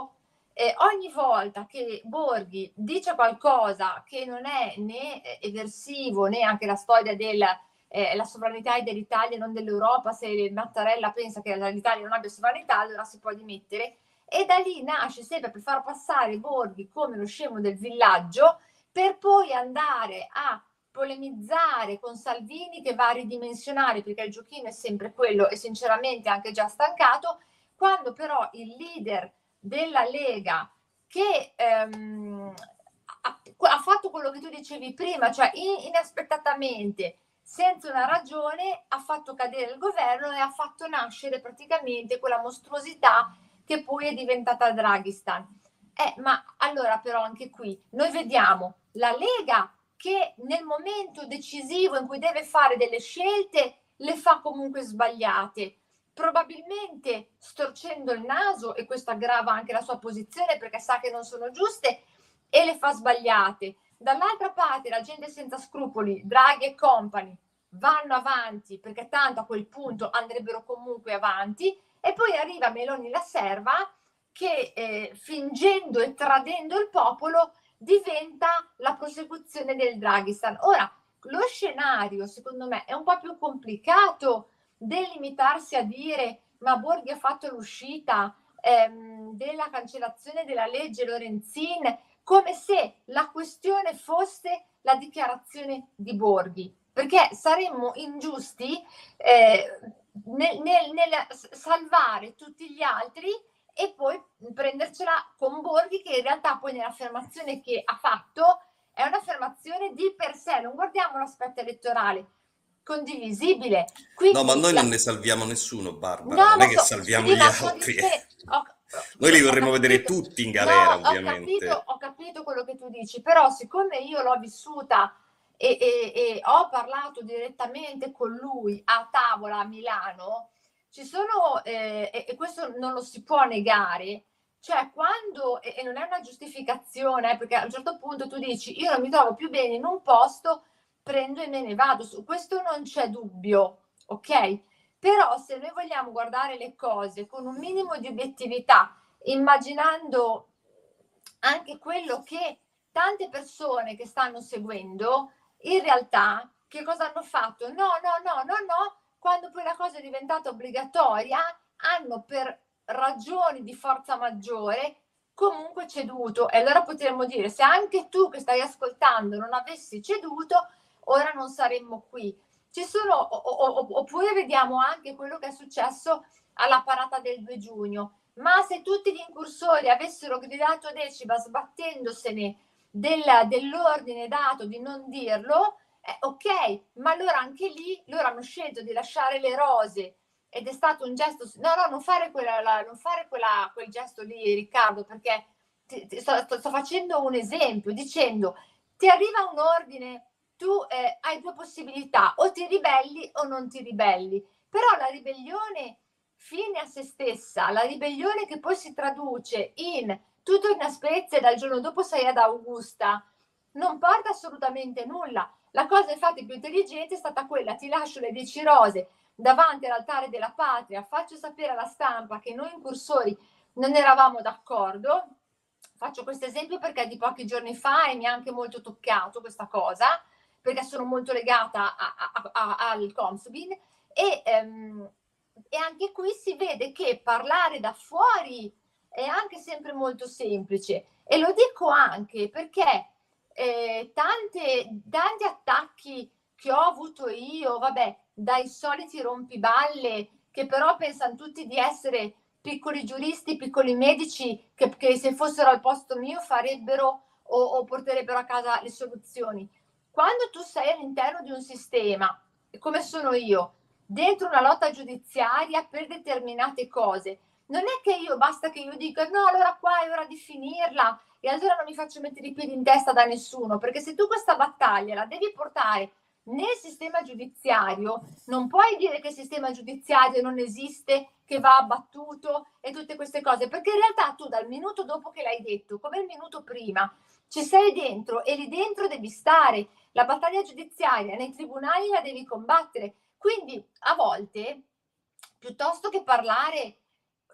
eh, ogni volta che Borghi dice qualcosa che non è né eversivo né anche la storia della eh, la sovranità è dell'Italia e non dell'Europa, se Mattarella pensa che l'Italia non abbia sovranità allora si può dimettere, e da lì nasce sempre per far passare Borghi come lo scemo del villaggio, per poi andare a polemizzare con Salvini che va a ridimensionare, perché il giochino è sempre quello e sinceramente anche già stancato, quando però il leader della Lega che ehm, ha, ha fatto quello che tu dicevi prima, cioè in, inaspettatamente, senza una ragione, ha fatto cadere il governo e ha fatto nascere praticamente quella mostruosità che poi è diventata Draghistan. Eh, ma allora però anche qui noi vediamo la Lega che nel momento decisivo in cui deve fare delle scelte le fa comunque sbagliate, probabilmente storcendo il naso, e questo aggrava anche la sua posizione perché sa che non sono giuste, e le fa sbagliate. Dall'altra parte la gente senza scrupoli, Draghi e compagni, vanno avanti perché tanto a quel punto andrebbero comunque avanti, e poi arriva Meloni la serva che eh, fingendo e tradendo il popolo diventa la prosecuzione del Draghistan. Ora, lo scenario secondo me è un po' più complicato del limitarsi a dire ma Borghi ha fatto l'uscita ehm, della cancellazione della legge Lorenzin, come se la questione fosse la dichiarazione di Borghi, perché saremmo ingiusti eh, nel, nel, nel salvare tutti gli altri e poi prendercela con Borghi, che in realtà poi nell'affermazione che ha fatto è un'affermazione di per sé, non guardiamo l'aspetto elettorale, condivisibile. Quindi, no, ma noi la... non ne salviamo nessuno, Barbara, no, non è che so, salviamo sì, gli altri. ho, Noi li vorremmo capito, vedere tutti in galera, no, ovviamente. Ho capito, ho capito quello che tu dici, però siccome io l'ho vissuta e, e, e ho parlato direttamente con lui a tavola a Milano, ci sono, eh, e, e questo non lo si può negare, cioè quando, e, e non è una giustificazione, eh, perché a un certo punto tu dici io non mi trovo più bene in un posto, prendo e me ne vado, su questo non c'è dubbio, ok? Però se noi vogliamo guardare le cose con un minimo di obiettività, immaginando anche quello che tante persone che stanno seguendo, in realtà che cosa hanno fatto? No, no, no, no, no, quando poi la cosa è diventata obbligatoria, hanno per ragioni di forza maggiore comunque ceduto. E allora potremmo dire, se anche tu che stai ascoltando non avessi ceduto, ora non saremmo qui. Ci sono, o, o, oppure vediamo anche quello che è successo alla parata del due giugno. Ma se tutti gli incursori avessero gridato Decima sbattendosene del, dell'ordine dato di non dirlo, eh, ok, ma allora anche lì loro hanno scelto di lasciare le rose ed è stato un gesto, no no, non fare, quella, la, non fare quella, quel gesto lì, Riccardo, perché ti, ti sto, sto facendo un esempio dicendo ti arriva un ordine, tu eh, hai due possibilità, o ti ribelli o non ti ribelli, però la ribellione fine a se stessa, la ribellione che poi si traduce in tutto in aspetti e dal giorno dopo sei ad Augusta, non porta assolutamente nulla. La cosa infatti più intelligente è stata quella: ti lascio le dieci rose davanti all'altare della patria, faccio sapere alla stampa che noi incursori non eravamo d'accordo. Faccio questo esempio perché è di pochi giorni fa e mi ha anche molto toccato questa cosa, perché sono molto legata a, a, a, al Comsubin e, um, e anche qui si vede che parlare da fuori è anche sempre molto semplice, e lo dico anche perché eh, tante, tanti attacchi che ho avuto io, vabbè, dai soliti rompiballe che però pensano tutti di essere piccoli giuristi, piccoli medici che, che se fossero al posto mio farebbero o, o porterebbero a casa le soluzioni. Quando tu sei all'interno di un sistema, come sono io, dentro una lotta giudiziaria per determinate cose, non è che io basta che io dica no, allora qua è ora di finirla e allora non mi faccio mettere i piedi in testa da nessuno, perché se tu questa battaglia la devi portare nel sistema giudiziario, non puoi dire che il sistema giudiziario non esiste, che va abbattuto e tutte queste cose, perché in realtà tu dal minuto dopo che l'hai detto, come il minuto prima, ci sei dentro e lì dentro devi stare. La battaglia giudiziaria nei tribunali la devi combattere. Quindi a volte, piuttosto che parlare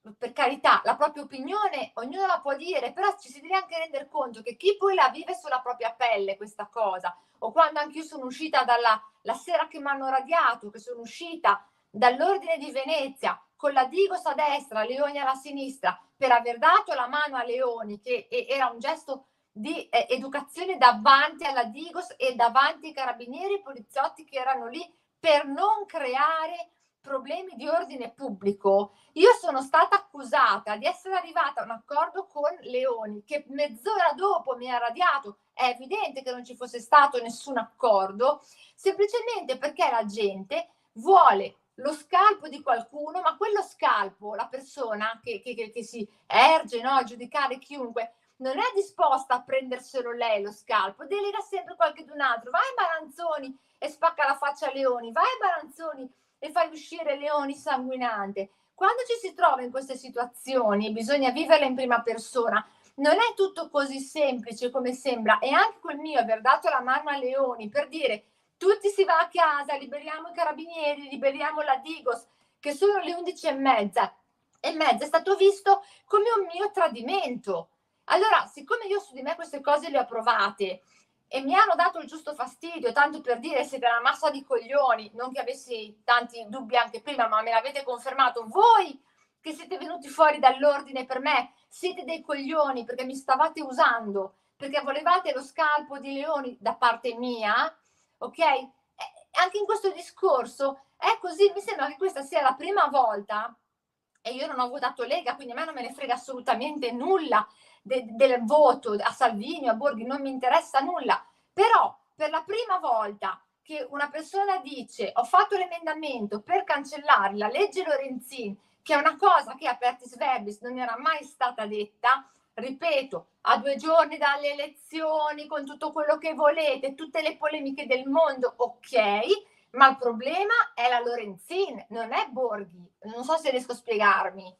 per carità, la propria opinione ognuno la può dire, però ci si deve anche rendere conto che chi poi la vive sulla propria pelle questa cosa, o quando anche io sono uscita dalla la sera che mi hanno radiato, che sono uscita dall'Ordine di Venezia con la Digos a destra, Leoni alla sinistra, per aver dato la mano a Leoni, che era un gesto di eh, educazione davanti alla Digos e davanti ai carabinieri e poliziotti che erano lì per non creare problemi di ordine pubblico. Io sono stata accusata di essere arrivata a un accordo con Leoni, che mezz'ora dopo mi ha radiato. È evidente che non ci fosse stato nessun accordo, semplicemente perché la gente vuole lo scalpo di qualcuno, ma quello scalpo, la persona che, che, che, che si erge, no, a giudicare chiunque, non è disposta a prenderselo lei lo scalpo, delega sempre qualcun altro. Vai Baranzoni e spacca la faccia a Leoni, vai Baranzoni e fai uscire Leoni sanguinante. Quando ci si trova in queste situazioni bisogna viverle in prima persona. Non è tutto così semplice come sembra, e anche quel mio aver dato la mano a Leoni per dire tutti si va a casa, liberiamo i carabinieri, liberiamo la Digos, che sono le undici e mezza e mezza, è stato visto come un mio tradimento. Allora, siccome io su di me queste cose le ho provate e mi hanno dato il giusto fastidio, tanto per dire siete una massa di coglioni, non che avessi tanti dubbi anche prima, ma me l'avete confermato voi che siete venuti fuori dall'ordine per me, siete dei coglioni perché mi stavate usando, perché volevate lo scalpo di Leoni da parte mia, ok? E anche in questo discorso è così, mi sembra che questa sia la prima volta, e io non ho votato Lega, quindi a me non me ne frega assolutamente nulla de- del voto a Salvini o a Borghi, non mi interessa nulla, però per la prima volta che una persona dice ho fatto l'emendamento per cancellare la legge Lorenzin, che è una cosa che a Pertis Verbis non era mai stata detta, ripeto, a due giorni dalle elezioni, con tutto quello che volete, tutte le polemiche del mondo, ok, ma il problema è la Lorenzin, non è Borghi. Non so se riesco a spiegarmi.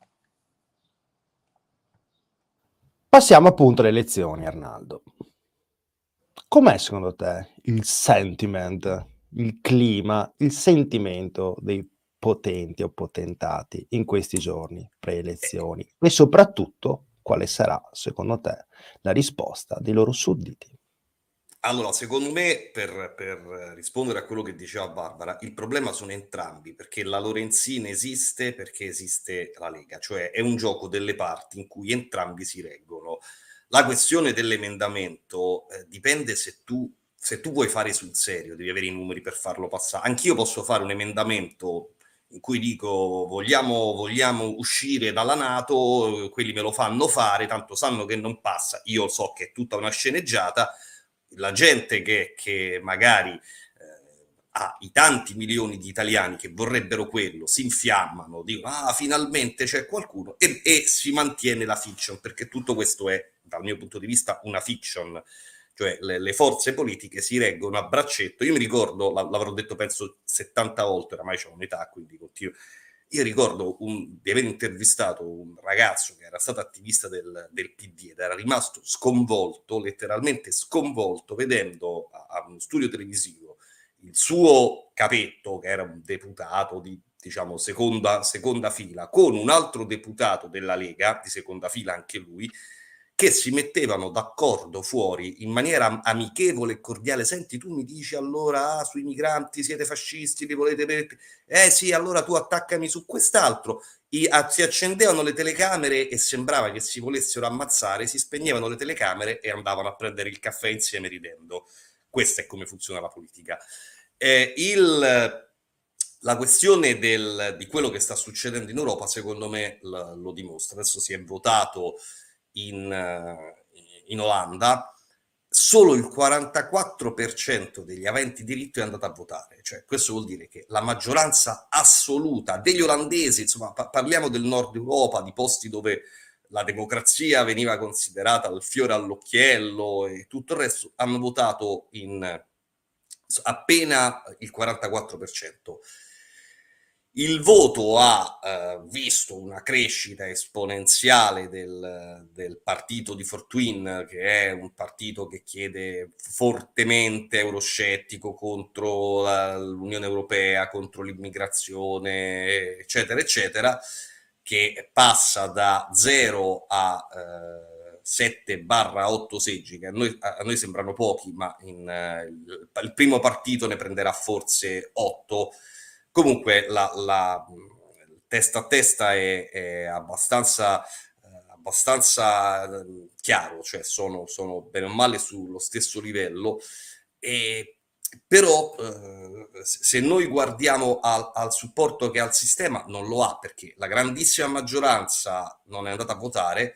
Passiamo appunto alle elezioni, Arnaldo. Com'è secondo te il sentiment, il clima, il sentimento dei potenti o potentati in questi giorni pre-elezioni? E soprattutto, quale sarà, secondo te, la risposta dei loro sudditi? Allora, secondo me, per, per rispondere a quello che diceva Barbara, il problema sono entrambi, perché la Lorenzin esiste perché esiste la Lega, cioè è un gioco delle parti in cui entrambi si reggono. La questione dell'emendamento eh, dipende se tu, se tu vuoi fare sul serio, devi avere i numeri per farlo passare. Anch'io posso fare un emendamento in cui dico vogliamo, vogliamo uscire dalla NATO, quelli me lo fanno fare, tanto sanno che non passa, io so che è tutta una sceneggiata. La gente che, che magari eh, ha i tanti milioni di italiani che vorrebbero quello, si infiammano, dicono ah finalmente c'è qualcuno, e, e si mantiene la fiction, perché tutto questo è dal mio punto di vista una fiction, cioè le, le forze politiche si reggono a braccetto. Io mi ricordo, l'avrò detto penso settanta volte, oramai c'ho un'età quindi continuo. Io ricordo un, di aver intervistato un ragazzo che era stato attivista del, del P D ed era rimasto sconvolto, letteralmente sconvolto, vedendo a, a uno studio televisivo il suo capetto, che era un deputato di, diciamo, seconda, seconda fila, con un altro deputato della Lega, di seconda fila anche lui, che si mettevano d'accordo fuori in maniera amichevole e cordiale. Senti, tu mi dici allora ah, sui migranti siete fascisti, li volete vedere? Eh sì, allora tu attaccami su quest'altro. I, a, si accendevano le telecamere e sembrava che si volessero ammazzare, si spegnevano le telecamere e andavano a prendere il caffè insieme ridendo. Questa è come funziona la politica. Eh, il... La questione del, di quello che sta succedendo in Europa, secondo me, l, lo dimostra. Adesso si è votato in, in Olanda, solo il quarantaquattro per cento degli aventi diritto è andato a votare. Cioè, questo vuol dire che la maggioranza assoluta degli olandesi, insomma, pa- parliamo del nord Europa, di posti dove la democrazia veniva considerata il fiore all'occhiello e tutto il resto, hanno votato in appena il quarantaquattro per cento. Il voto ha eh, visto una crescita esponenziale del, del partito di Fortuyn, che è un partito che chiede fortemente euroscettico contro la, l'Unione Europea, contro l'immigrazione, eccetera, eccetera. che passa da zero a eh, sette otto seggi, che a noi, a noi sembrano pochi, ma in, eh, il, il primo partito ne prenderà forse otto. Comunque la, la testa a testa è, è abbastanza, eh, abbastanza chiaro, cioè sono, sono bene o male sullo stesso livello, e però eh, se noi guardiamo al, al supporto che ha il sistema, non lo ha, perché la grandissima maggioranza non è andata a votare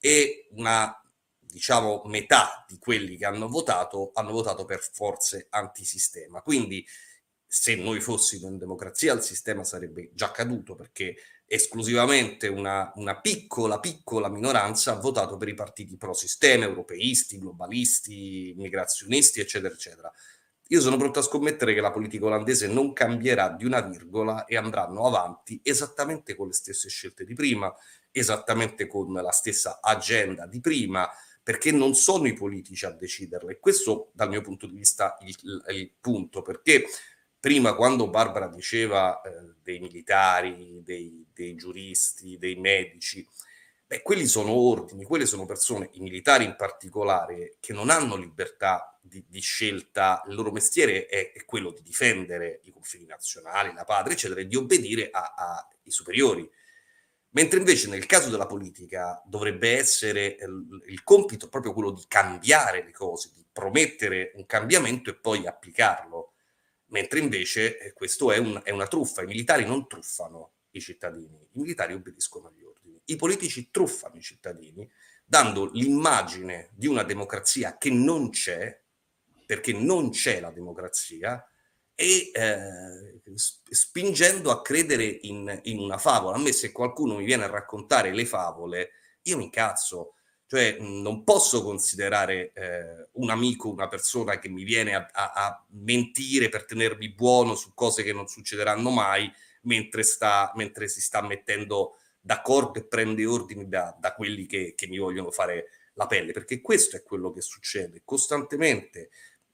e una, diciamo, metà di quelli che hanno votato hanno votato per forze antisistema. Quindi se noi fossimo in democrazia il sistema sarebbe già caduto, perché esclusivamente una, una piccola piccola minoranza ha votato per i partiti pro sistema, europeisti, globalisti, immigrazionisti, eccetera eccetera. Io sono pronto a scommettere che la politica olandese non cambierà di una virgola e andranno avanti esattamente con le stesse scelte di prima, esattamente con la stessa agenda di prima, perché non sono i politici a deciderle. E questo, dal mio punto di vista, è il, il punto, perché prima, quando Barbara diceva eh, dei militari, dei, dei giuristi, dei medici, beh, quelli sono ordini, quelle sono persone, i militari in particolare, che non hanno libertà di, di scelta. Il loro mestiere è, è quello di difendere i confini nazionali, la patria, eccetera, e di obbedire ai superiori. Mentre invece nel caso della politica dovrebbe essere il, il compito proprio quello di cambiare le cose, di promettere un cambiamento e poi applicarlo. Mentre invece eh, questo è, un, è una truffa. I militari non truffano i cittadini, i militari obbediscono agli ordini. I politici truffano i cittadini, dando l'immagine di una democrazia che non c'è, perché non c'è la democrazia, e eh, spingendo a credere in, in una favola. A me, se qualcuno mi viene a raccontare le favole, io mi incazzo. Cioè, non posso considerare eh, un amico una persona che mi viene a, a, a mentire per tenermi buono su cose che non succederanno mai, mentre, sta, mentre si sta mettendo d'accordo e prende ordini da, da quelli che, che mi vogliono fare la pelle, perché questo è quello che succede costantemente.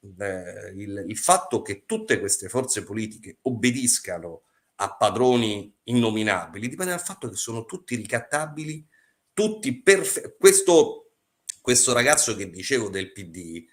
Eh, il, il fatto che tutte queste forze politiche obbediscano a padroni innominabili dipende dal fatto che sono tutti ricattabili, tutti perfetti. Questo, questo ragazzo che dicevo del P D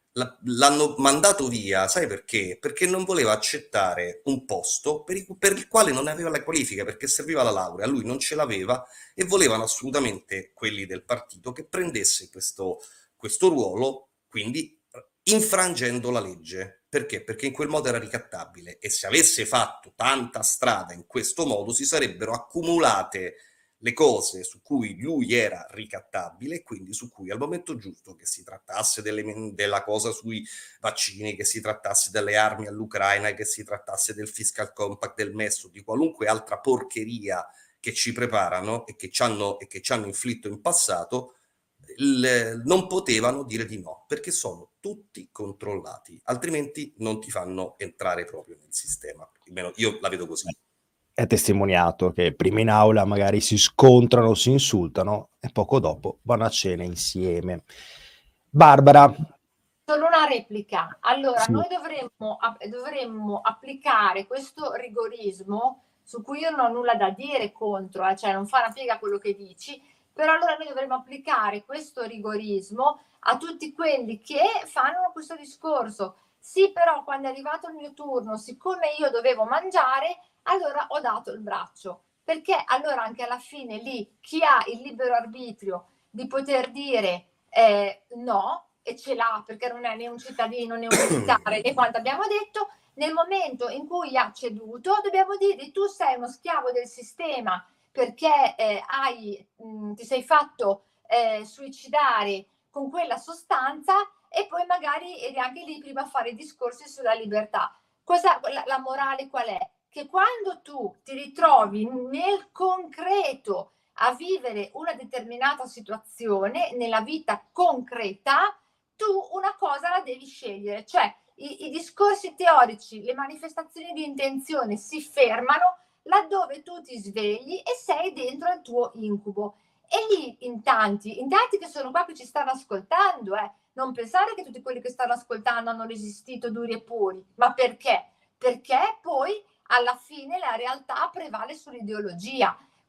l'hanno mandato via, sai perché? Perché non voleva accettare un posto per, i, per il quale non aveva la qualifica, perché serviva la laurea, lui non ce l'aveva e volevano assolutamente quelli del partito che prendesse questo, questo ruolo, quindi infrangendo la legge. Perché? Perché in quel modo era ricattabile, e se avesse fatto tanta strada in questo modo si sarebbero accumulate le cose su cui lui era ricattabile, e quindi su cui al momento giusto, che si trattasse delle, della cosa sui vaccini, che si trattasse delle armi all'Ucraina, che si trattasse del fiscal compact, del M E S, o di qualunque altra porcheria che ci preparano e che ci hanno, e che ci hanno inflitto in passato, il, non potevano dire di no, perché sono tutti controllati, altrimenti non ti fanno entrare proprio nel sistema. Almeno io la vedo così. È testimoniato che prima in aula magari si scontrano, si insultano e poco dopo vanno a cena insieme. Barbara. Solo una replica. Allora, Sì. noi dovremmo, dovremmo applicare questo rigorismo, su cui io non ho nulla da dire contro, eh, cioè non fa una piega quello che dici, però allora noi dovremmo applicare questo rigorismo a tutti quelli che fanno questo discorso. Sì, però quando è arrivato il mio turno, siccome io dovevo mangiare, allora ho dato il braccio, perché allora anche alla fine lì chi ha il libero arbitrio di poter dire eh, no, e ce l'ha, perché non è né un cittadino né un militare né quanto abbiamo detto, nel momento in cui ha ceduto dobbiamo dire: tu sei uno schiavo del sistema perché eh, hai, mh, ti sei fatto eh, suicidare con quella sostanza, e poi magari eri anche lì prima a fare discorsi sulla libertà. Cosa, la, la morale qual è? Che quando tu ti ritrovi nel concreto a vivere una determinata situazione, nella vita concreta, tu una cosa la devi scegliere, cioè i, i discorsi teorici, le manifestazioni di intenzione si fermano laddove tu ti svegli e sei dentro il tuo incubo. E lì in tanti, in tanti che sono qua che ci stanno ascoltando, eh, non pensare che tutti quelli che stanno ascoltando hanno resistito duri e puri, ma perché? Perché poi alla fine la realtà prevale sull'ideologia.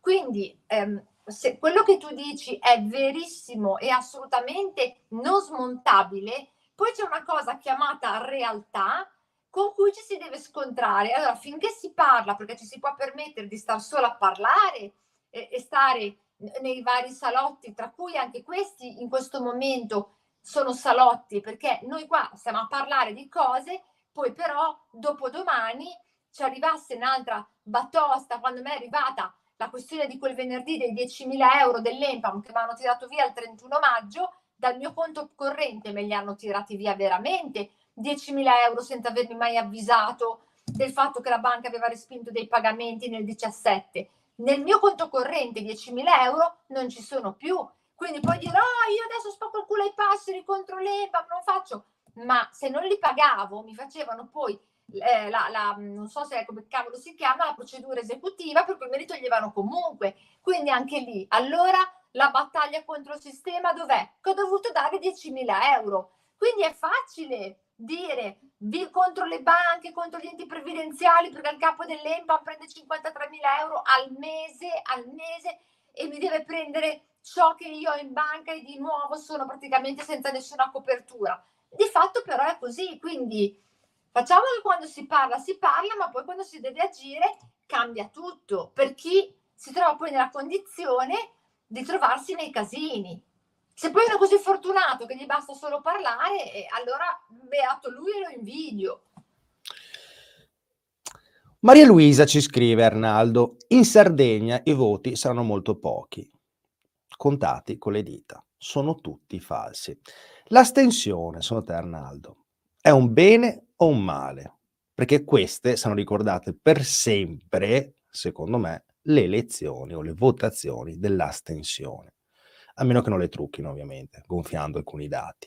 Quindi ehm, se quello che tu dici è verissimo e assolutamente non smontabile, poi c'è una cosa chiamata realtà con cui ci si deve scontrare. Allora, finché si parla, perché ci si può permettere di star solo a parlare e, e stare nei vari salotti, tra cui anche questi in questo momento sono salotti, perché noi qua stiamo a parlare di cose, poi però dopodomani ci arrivasse un'altra batosta, quando mi è arrivata la questione di quel venerdì dei diecimila euro dell'Empam che mi hanno tirato via il trentuno maggio, dal mio conto corrente me li hanno tirati via veramente diecimila euro senza avermi mai avvisato del fatto che la banca aveva respinto dei pagamenti nel diciassette. Nel mio conto corrente diecimila euro non ci sono più, quindi puoi dire oh, io adesso spacco il culo ai passeri contro l'Empam, non faccio, ma se non li pagavo mi facevano poi eh, la, la, non so se è come cavolo si chiama, la procedura esecutiva, per cui me li toglievano comunque, quindi anche lì allora la battaglia contro il sistema dov'è? Che ho dovuto dare diecimila euro, quindi è facile dire vi, contro le banche, contro gli enti previdenziali, perché il capo dell'Empam prende cinquantatremila euro al mese, al mese e mi deve prendere ciò che io ho in banca e di nuovo sono praticamente senza nessuna copertura. Di fatto però è così, quindi facciamo che quando si parla si parla, ma poi quando si deve agire cambia tutto, per chi si trova poi nella condizione di trovarsi nei casini. Se poi uno è così fortunato che gli basta solo parlare, eh, allora beato lui e lo invidio. Maria Luisa ci scrive, Arnaldo, in Sardegna i voti saranno molto pochi, contati con le dita, sono tutti falsi. L'astensione, secondo te, Arnaldo, è un bene o un male? Perché queste sono ricordate per sempre, secondo me, le elezioni o le votazioni dell'astensione. A meno che non le trucchino, ovviamente, gonfiando alcuni dati.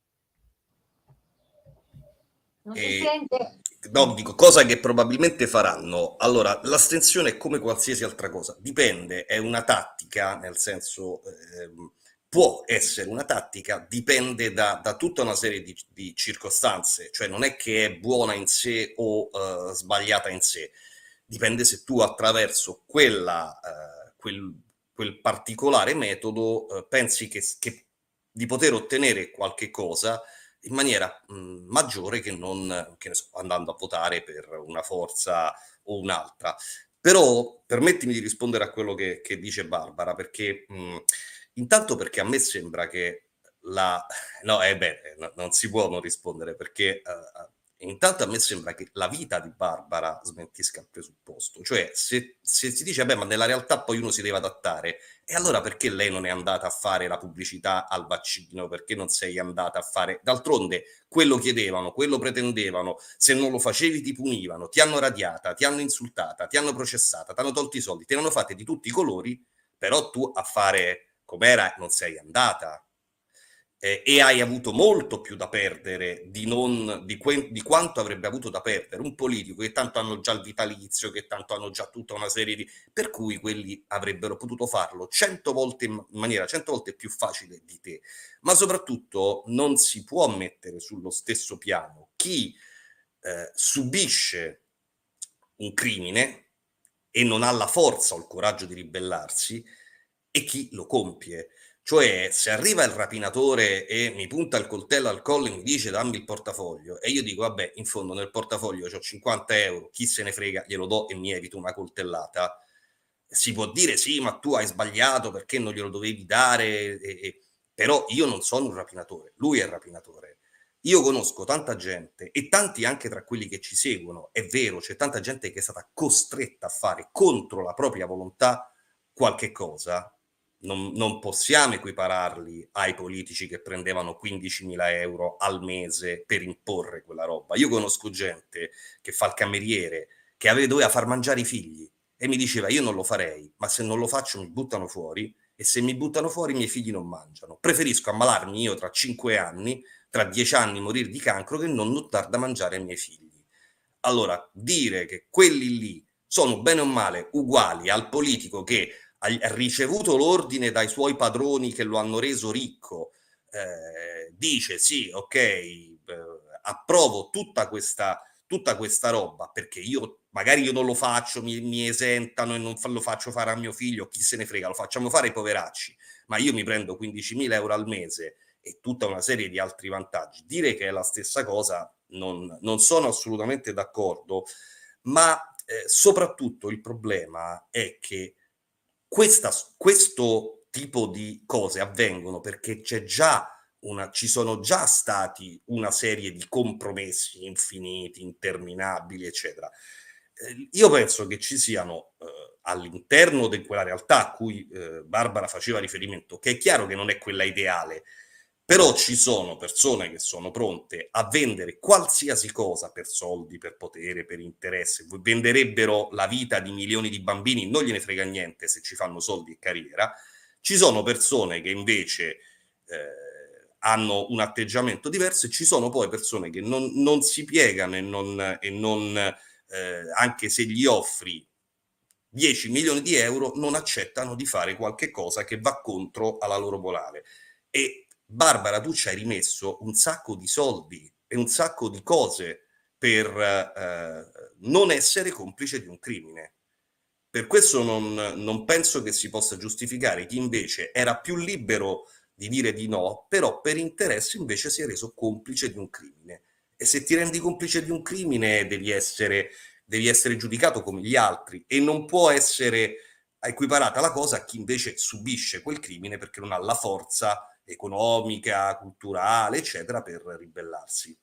Non E, si sente? no, dico, cosa che probabilmente faranno. Allora, l'astensione è come qualsiasi altra cosa, dipende, è una tattica, nel senso, eh, può essere una tattica, dipende da, da tutta una serie di, di circostanze, cioè non è che è buona in sé o uh, sbagliata in sé, dipende se tu attraverso quella, uh, quel quel particolare metodo eh, pensi che, che di poter ottenere qualche cosa in maniera mh, maggiore che non che ne so, andando a votare per una forza o un'altra. Però permettimi di rispondere a quello che, che dice Barbara, perché mh, intanto perché a me sembra che la... No, eh beh, no, non si può non rispondere, perché uh, intanto a me sembra che la vita di Barbara smentisca il presupposto, cioè se, se si dice beh ma nella realtà poi uno si deve adattare, e allora perché lei non è andata a fare la pubblicità al vaccino, perché non sei andata a fare, d'altronde quello chiedevano, quello pretendevano, se non lo facevi ti punivano, ti hanno radiata, ti hanno insultata, ti hanno processata, ti hanno tolto i soldi, te ne hanno fatte di tutti i colori, però tu a fare com'era non sei andata. Eh, e hai avuto molto più da perdere di, non, di, que- di quanto avrebbe avuto da perdere un politico che tanto hanno già il vitalizio, che tanto hanno già tutta una serie di... per cui quelli avrebbero potuto farlo cento volte in maniera cento volte più facile di te. Ma soprattutto non si può mettere sullo stesso piano chi eh, subisce un crimine e non ha la forza o il coraggio di ribellarsi e chi lo compie. Cioè, se arriva il rapinatore e mi punta il coltello al collo e mi dice dammi il portafoglio, e io dico vabbè, in fondo nel portafoglio c'ho cinquanta euro, chi se ne frega, glielo do e mi evito una coltellata, si può dire sì, ma tu hai sbagliato perché non glielo dovevi dare, e, e... però io non sono un rapinatore, lui è il rapinatore. Io conosco tanta gente, e tanti anche tra quelli che ci seguono, è vero, c'è tanta gente che è stata costretta a fare contro la propria volontà qualche cosa. Non, non possiamo equipararli ai politici che prendevano quindicimila euro al mese per imporre quella roba. Io conosco gente che fa il cameriere, che aveva, doveva far mangiare i figli e mi diceva io non lo farei, ma se non lo faccio mi buttano fuori e se mi buttano fuori i miei figli non mangiano. Preferisco ammalarmi io tra cinque anni, tra dieci anni morire di cancro che non non dar da mangiare ai miei figli. Allora, dire che quelli lì sono bene o male uguali al politico che ha ricevuto l'ordine dai suoi padroni che lo hanno reso ricco, eh, dice sì, ok, eh, approvo tutta questa, tutta questa roba perché io magari io non lo faccio, mi, mi esentano e non fa, lo faccio fare a mio figlio, chi se ne frega, lo facciamo fare ai poveracci, ma io mi prendo quindicimila euro al mese e tutta una serie di altri vantaggi. Dire che è la stessa cosa non, non sono assolutamente d'accordo, ma eh, soprattutto il problema è che questa, questo tipo di cose avvengono perché c'è già una, ci sono già stati una serie di compromessi infiniti, interminabili, eccetera. Eh, io penso che ci siano eh, all'interno di quella realtà a cui eh, Barbara faceva riferimento, che è chiaro che non è quella ideale, però ci sono persone che sono pronte a vendere qualsiasi cosa per soldi, per potere, per interesse, venderebbero la vita di milioni di bambini, non gliene frega niente se ci fanno soldi e carriera. Ci sono persone che invece eh, hanno un atteggiamento diverso e ci sono poi persone che non, non si piegano e non, e non eh, anche se gli offri dieci milioni di euro, non accettano di fare qualche cosa che va contro alla loro morale. E Barbara, tu ci hai rimesso un sacco di soldi e un sacco di cose per eh, non essere complice di un crimine. Per questo non, non penso che si possa giustificare chi invece era più libero di dire di no, però per interesse invece si è reso complice di un crimine. E se ti rendi complice di un crimine devi essere, devi essere giudicato come gli altri e non può essere equiparata la cosa a chi invece subisce quel crimine perché non ha la forza economica, culturale, eccetera, per ribellarsi.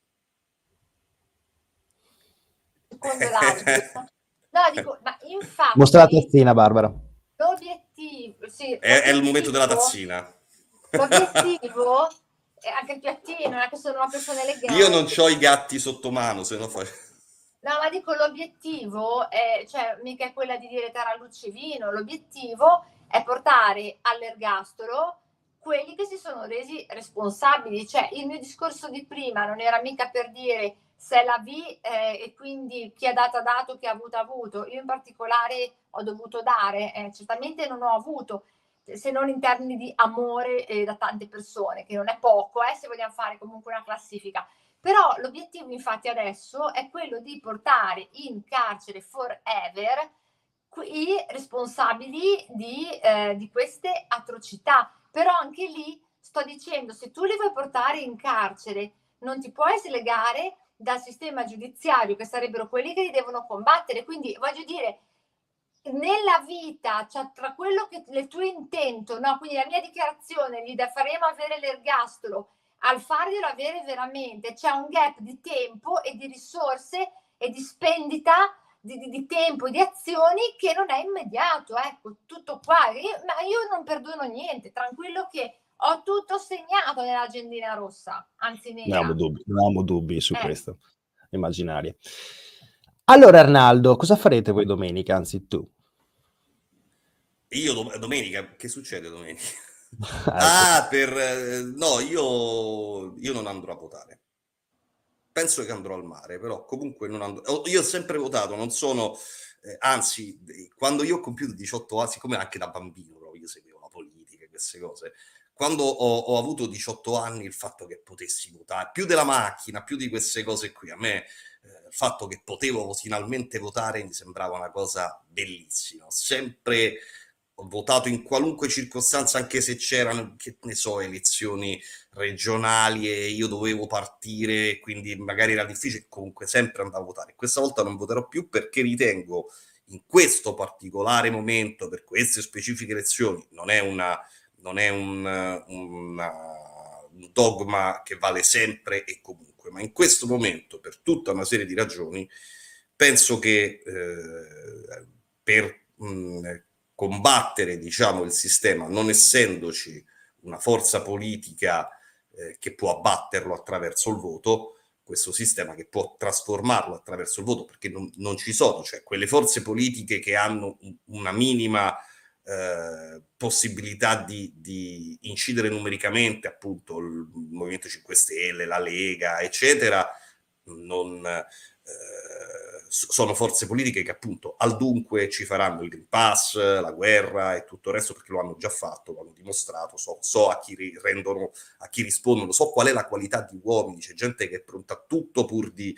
Secondo l'altro. No, dico, ma infatti... Mostra la tazzina, Barbara. L'obiettivo... Sì, È, è il momento della tazzina. L'obiettivo... è anche il piattino, non è che sono una persona elegante. Io non ho i gatti sotto mano, se no fai... No, ma dico, l'obiettivo è, cioè, mica è quella di dire tarallucci vino, l'obiettivo è portare all'ergastolo quelli che si sono resi responsabili. Cioè, il mio discorso di prima non era mica per dire se la V eh, e quindi chi ha dato ha dato, chi ha avuto ha avuto. Io in particolare ho dovuto dare, eh, certamente non ho avuto, se non in termini di amore eh, da tante persone, che non è poco, eh, se vogliamo fare comunque una classifica. Però l'obiettivo infatti adesso è quello di portare in carcere forever i responsabili di, eh, di queste atrocità. Però anche lì sto dicendo, se tu li vuoi portare in carcere, non ti puoi slegare dal sistema giudiziario, che sarebbero quelli che li devono combattere. Quindi voglio dire, nella vita, cioè tra quello che il tuo intento, no? Quindi la mia dichiarazione, gli faremo avere l'ergastolo, al farglielo avere veramente c'è un gap di tempo e di risorse e di spendita di, di, di tempo e di azioni che non è immediato, ecco, tutto qua. Io, ma io non perdono niente, tranquillo che ho tutto segnato nell'agendina rossa, anzi nera. Non abbiamo dubbi, non abbiamo dubbi su Eh. questo, immaginarie. Allora Arnaldo, cosa farete voi domenica, anzi tu? Io dom- domenica, che succede domenica? Ah, per... no, io, io non andrò a votare. Penso che andrò al mare, però comunque non andrò. Io ho sempre votato, non sono... Eh, anzi, quando io ho compiuto diciotto anni, siccome anche da bambino però io seguivo la politica e queste cose, quando ho, ho avuto diciotto anni, il fatto che potessi votare, più della macchina, più di queste cose qui, a me eh, il fatto che potevo finalmente votare mi sembrava una cosa bellissima. Ho sempre... ho votato in qualunque circostanza, anche se c'erano, che ne so, elezioni regionali e io dovevo partire, quindi magari era difficile, comunque sempre andavo a votare. Questa volta non voterò più perché ritengo in questo particolare momento, per queste specifiche elezioni, non è una, non è un, una, un dogma che vale sempre e comunque, ma in questo momento, per tutta una serie di ragioni, penso che eh, per... Mh, combattere, diciamo, il sistema, non essendoci una forza politica eh, che può abbatterlo attraverso il voto, questo sistema che può trasformarlo attraverso il voto, perché non, non ci sono, cioè quelle forze politiche che hanno una minima eh, possibilità di, di incidere numericamente, appunto il Movimento cinque Stelle, la Lega, eccetera, non... Eh, sono forze politiche che appunto al dunque ci faranno il Green Pass, la guerra e tutto il resto, perché lo hanno già fatto, lo hanno dimostrato, so, so a chi rendono, a chi rispondono, so qual è la qualità di uomini, c'è gente che è pronta a tutto pur di,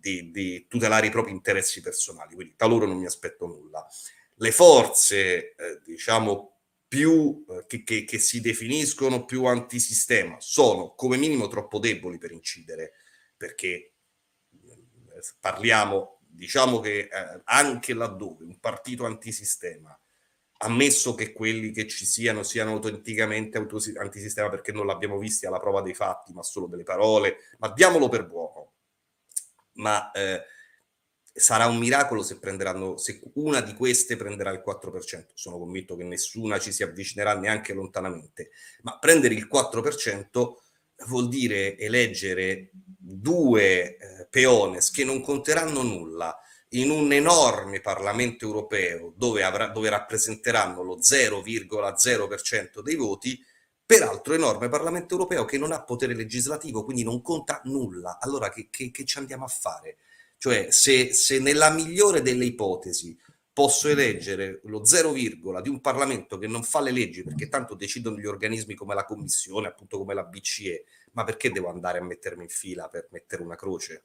di, di tutelare i propri interessi personali, quindi da loro non mi aspetto nulla. Le forze, eh, diciamo, più eh, che, che, che si definiscono più antisistema sono come minimo troppo deboli per incidere, perché eh, parliamo, diciamo che eh, anche laddove un partito antisistema, ammesso che quelli che ci siano siano autenticamente autos- antisistema, perché non l'abbiamo visti alla prova dei fatti, ma solo delle parole, ma diamolo per buono, ma eh, sarà un miracolo se prenderanno, se una di queste prenderà il quattro per cento. Sono convinto che nessuna ci si avvicinerà neanche lontanamente, ma prendere il quattro per cento vuol dire eleggere due eh, peones che non conteranno nulla in un enorme Parlamento europeo dove, avrà, dove rappresenteranno lo zero virgola zero per cento dei voti, peraltro enorme Parlamento europeo che non ha potere legislativo, quindi non conta nulla. Allora che, che, che ci andiamo a fare? Cioè, se, se nella migliore delle ipotesi posso eleggere lo zero, di un Parlamento che non fa le leggi, perché tanto decidono gli organismi come la Commissione, appunto come la B C E, ma perché devo andare a mettermi in fila per mettere una croce?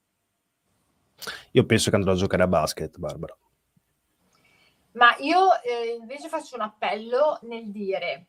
Io penso che andrò a giocare a basket, Barbara. Ma io eh, invece faccio un appello nel dire,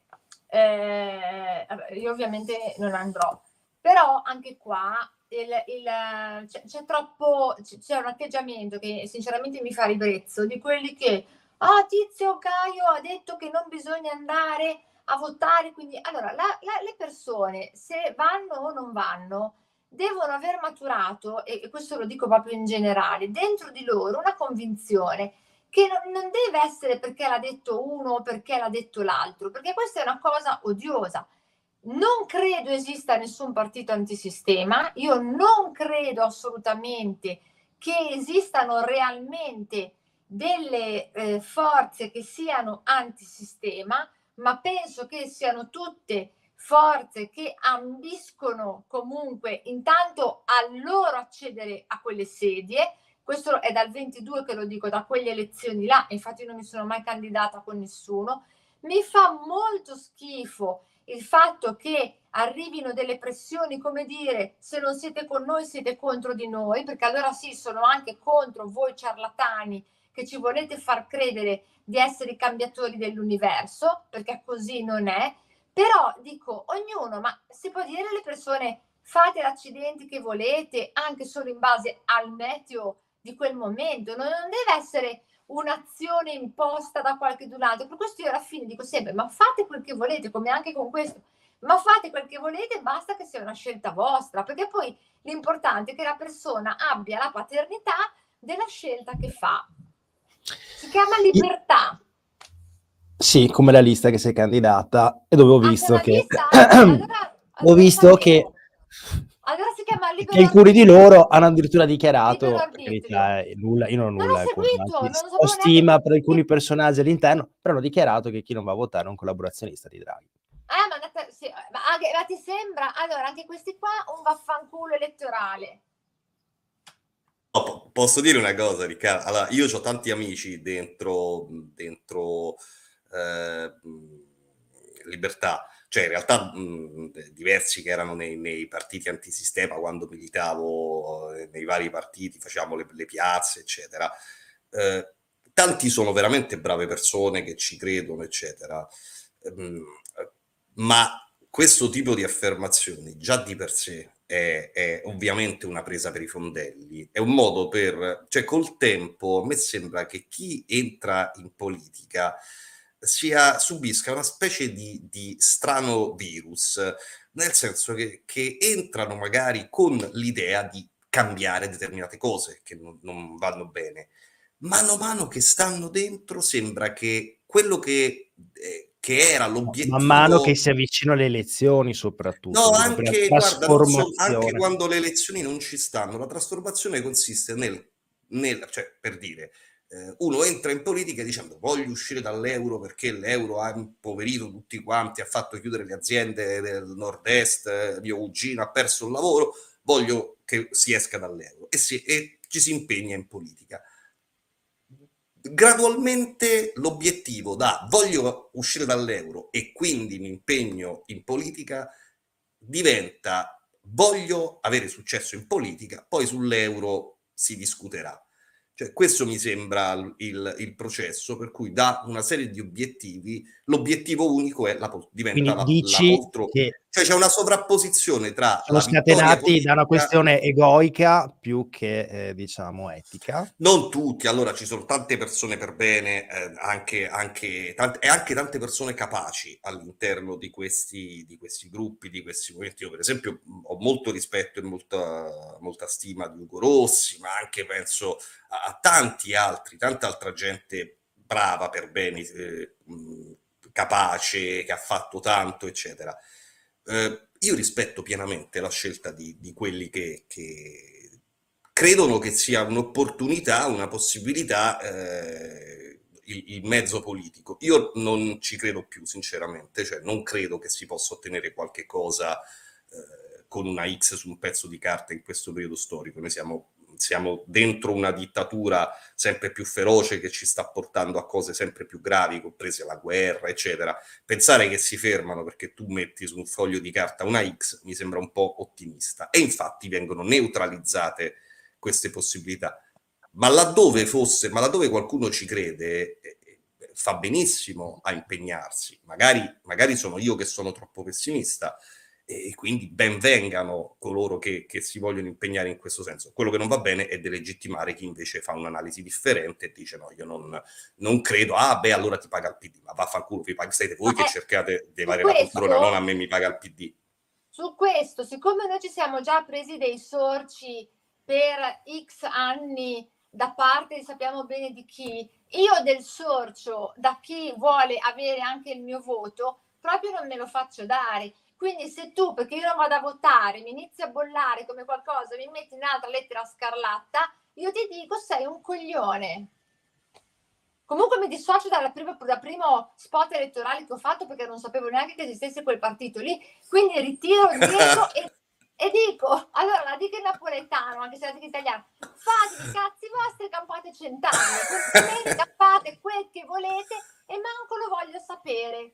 eh, io ovviamente non andrò, però anche qua il, il, c'è, c'è troppo, c'è un atteggiamento che sinceramente mi fa ribrezzo, di quelli che, ah, Tizio Caio ha detto che non bisogna andare a votare, quindi allora la, la, le persone se vanno o non vanno devono aver maturato, e questo lo dico proprio in generale, dentro di loro una convinzione che non, non deve essere perché l'ha detto uno o perché l'ha detto l'altro, perché questa è una cosa odiosa. Non credo esista nessun partito antisistema, io non credo assolutamente che esistano realmente delle eh, forze che siano antisistema, ma penso che siano tutte forze che ambiscono comunque intanto a loro accedere a quelle sedie. Questo è dal ventidue che lo dico, da quelle elezioni là, infatti non mi sono mai candidata con nessuno. Mi fa molto schifo il fatto che arrivino delle pressioni, come dire, se non siete con noi siete contro di noi, perché allora sì, sono anche contro voi ciarlatani che ci volete far credere di essere i cambiatori dell'universo, perché così non è. Però dico, ognuno, ma si può dire alle persone fate l'accidente che volete anche solo in base al meteo di quel momento, non, non deve essere un'azione imposta da qualcun altro. Per questo io alla fine dico sempre, ma fate quel che volete, come anche con questo, ma fate quel che volete, basta che sia una scelta vostra, perché poi l'importante è che la persona abbia la paternità della scelta che fa. Si chiama libertà. Sì, come la lista che sei candidata e dove ho visto Anche la che lista, allora, ho visto che allora si chiama libero che alcuni di arbitrio. loro hanno addirittura dichiarato, Libero per arbitrio. carità, eh, nulla, io non ho Non nulla ho con seguito, anche- non ho sapevo stima neanche per alcuni che- personaggi all'interno, però hanno dichiarato che chi non va a votare è un collaborazionista di Draghi. Ah, ma, andate- sì, ma, anche- ma ti sembra? Allora, anche questi qua un vaffanculo elettorale. No, po- posso dire una cosa, Riccardo? Allora, io ho tanti amici dentro, dentro eh, mh, Libertà, cioè in realtà mh, diversi che erano nei, nei partiti antisistema quando militavo eh, nei vari partiti, facevamo le, le piazze, eccetera. Eh, tanti sono veramente brave persone che ci credono, eccetera. Ehm, ma questo tipo di affermazioni già di per sé è, è ovviamente una presa per i fondelli, è un modo per, cioè col tempo a me sembra che chi entra in politica sia, subisca una specie di, di strano virus, nel senso che, che entrano magari con l'idea di cambiare determinate cose che non, non vanno bene. Mano a mano che stanno dentro sembra che quello che, eh, che era l'obiettivo... Man mano che si avvicinano le elezioni soprattutto. No, dico, per la anche, guarda, non so, anche trasformazione. quando le elezioni non ci stanno, la trasformazione consiste nel, nel cioè, per dire, eh, uno entra in politica dicendo voglio uscire dall'euro perché l'euro ha impoverito tutti quanti, ha fatto chiudere le aziende del nord-est, eh, mio cugino ha perso il lavoro, voglio che si esca dall'euro e, si, e ci si impegna in politica. Gradualmente l'obiettivo da voglio uscire dall'euro e quindi mi impegno in politica diventa voglio avere successo in politica, poi sull'euro si discuterà. Cioè, questo mi sembra il, il processo per cui da una serie di obiettivi l'obiettivo unico è la pol- diventa Quindi la, la dici poltrona. che Cioè c'è una sovrapposizione tra sono la vittoria scatenati da una politica. questione egoica più che, eh, diciamo, etica. Non tutti, allora ci sono tante persone per bene, eh, anche, anche, tante, e anche tante persone capaci all'interno di questi, di questi gruppi, di questi movimenti. Io per esempio ho molto rispetto e molta, molta stima di Ugo Rossi, ma anche penso a, a tanti altri, tanta altra gente brava per bene, eh, mh, capace, che ha fatto tanto, eccetera. Eh, io rispetto pienamente la scelta di, di quelli che... che credono che sia un'opportunità, una possibilità, eh, il, il mezzo politico. Io non ci credo più, sinceramente, cioè non credo che si possa ottenere qualche cosa eh, con una X su un pezzo di carta in questo periodo storico. Noi siamo, siamo dentro una dittatura sempre più feroce che ci sta portando a cose sempre più gravi, comprese la guerra, eccetera. Pensare che si fermano perché tu metti su un foglio di carta una X mi sembra un po' ottimista. E infatti vengono neutralizzate queste possibilità, ma laddove fosse, ma laddove qualcuno ci crede, eh, fa benissimo a impegnarsi. Magari, magari sono io che sono troppo pessimista, e quindi ben vengano coloro che, che si vogliono impegnare in questo senso. Quello che non va bene è delegittimare chi invece fa un'analisi differente e dice no, io non, non credo, ah beh allora ti paga il P D, ma vaffanculo, vi pag- siete voi No, che eh, cercate di su avere la questo- poltrona, non a me mi paga il P D. Su questo, siccome noi ci siamo già presi dei sorci per X anni da parte sappiamo bene di chi, io del sorcio da chi vuole avere anche il mio voto proprio non me lo faccio dare. Quindi se tu, perché io non vado a votare, mi inizi a bollare come qualcosa, mi metti un'altra lettera scarlatta, io ti dico sei un coglione. Comunque mi dissocio dal primo, dal primo spot elettorale che ho fatto perché non sapevo neanche che esistesse quel partito lì, quindi ritiro indietro e, e dico, allora la dica in napoletano, anche se la dica in italiano, fate i cazzi vostri, campate cent'anni, complimenti, campate quel che volete e manco lo voglio sapere.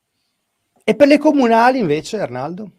E per le comunali invece, Arnaldo?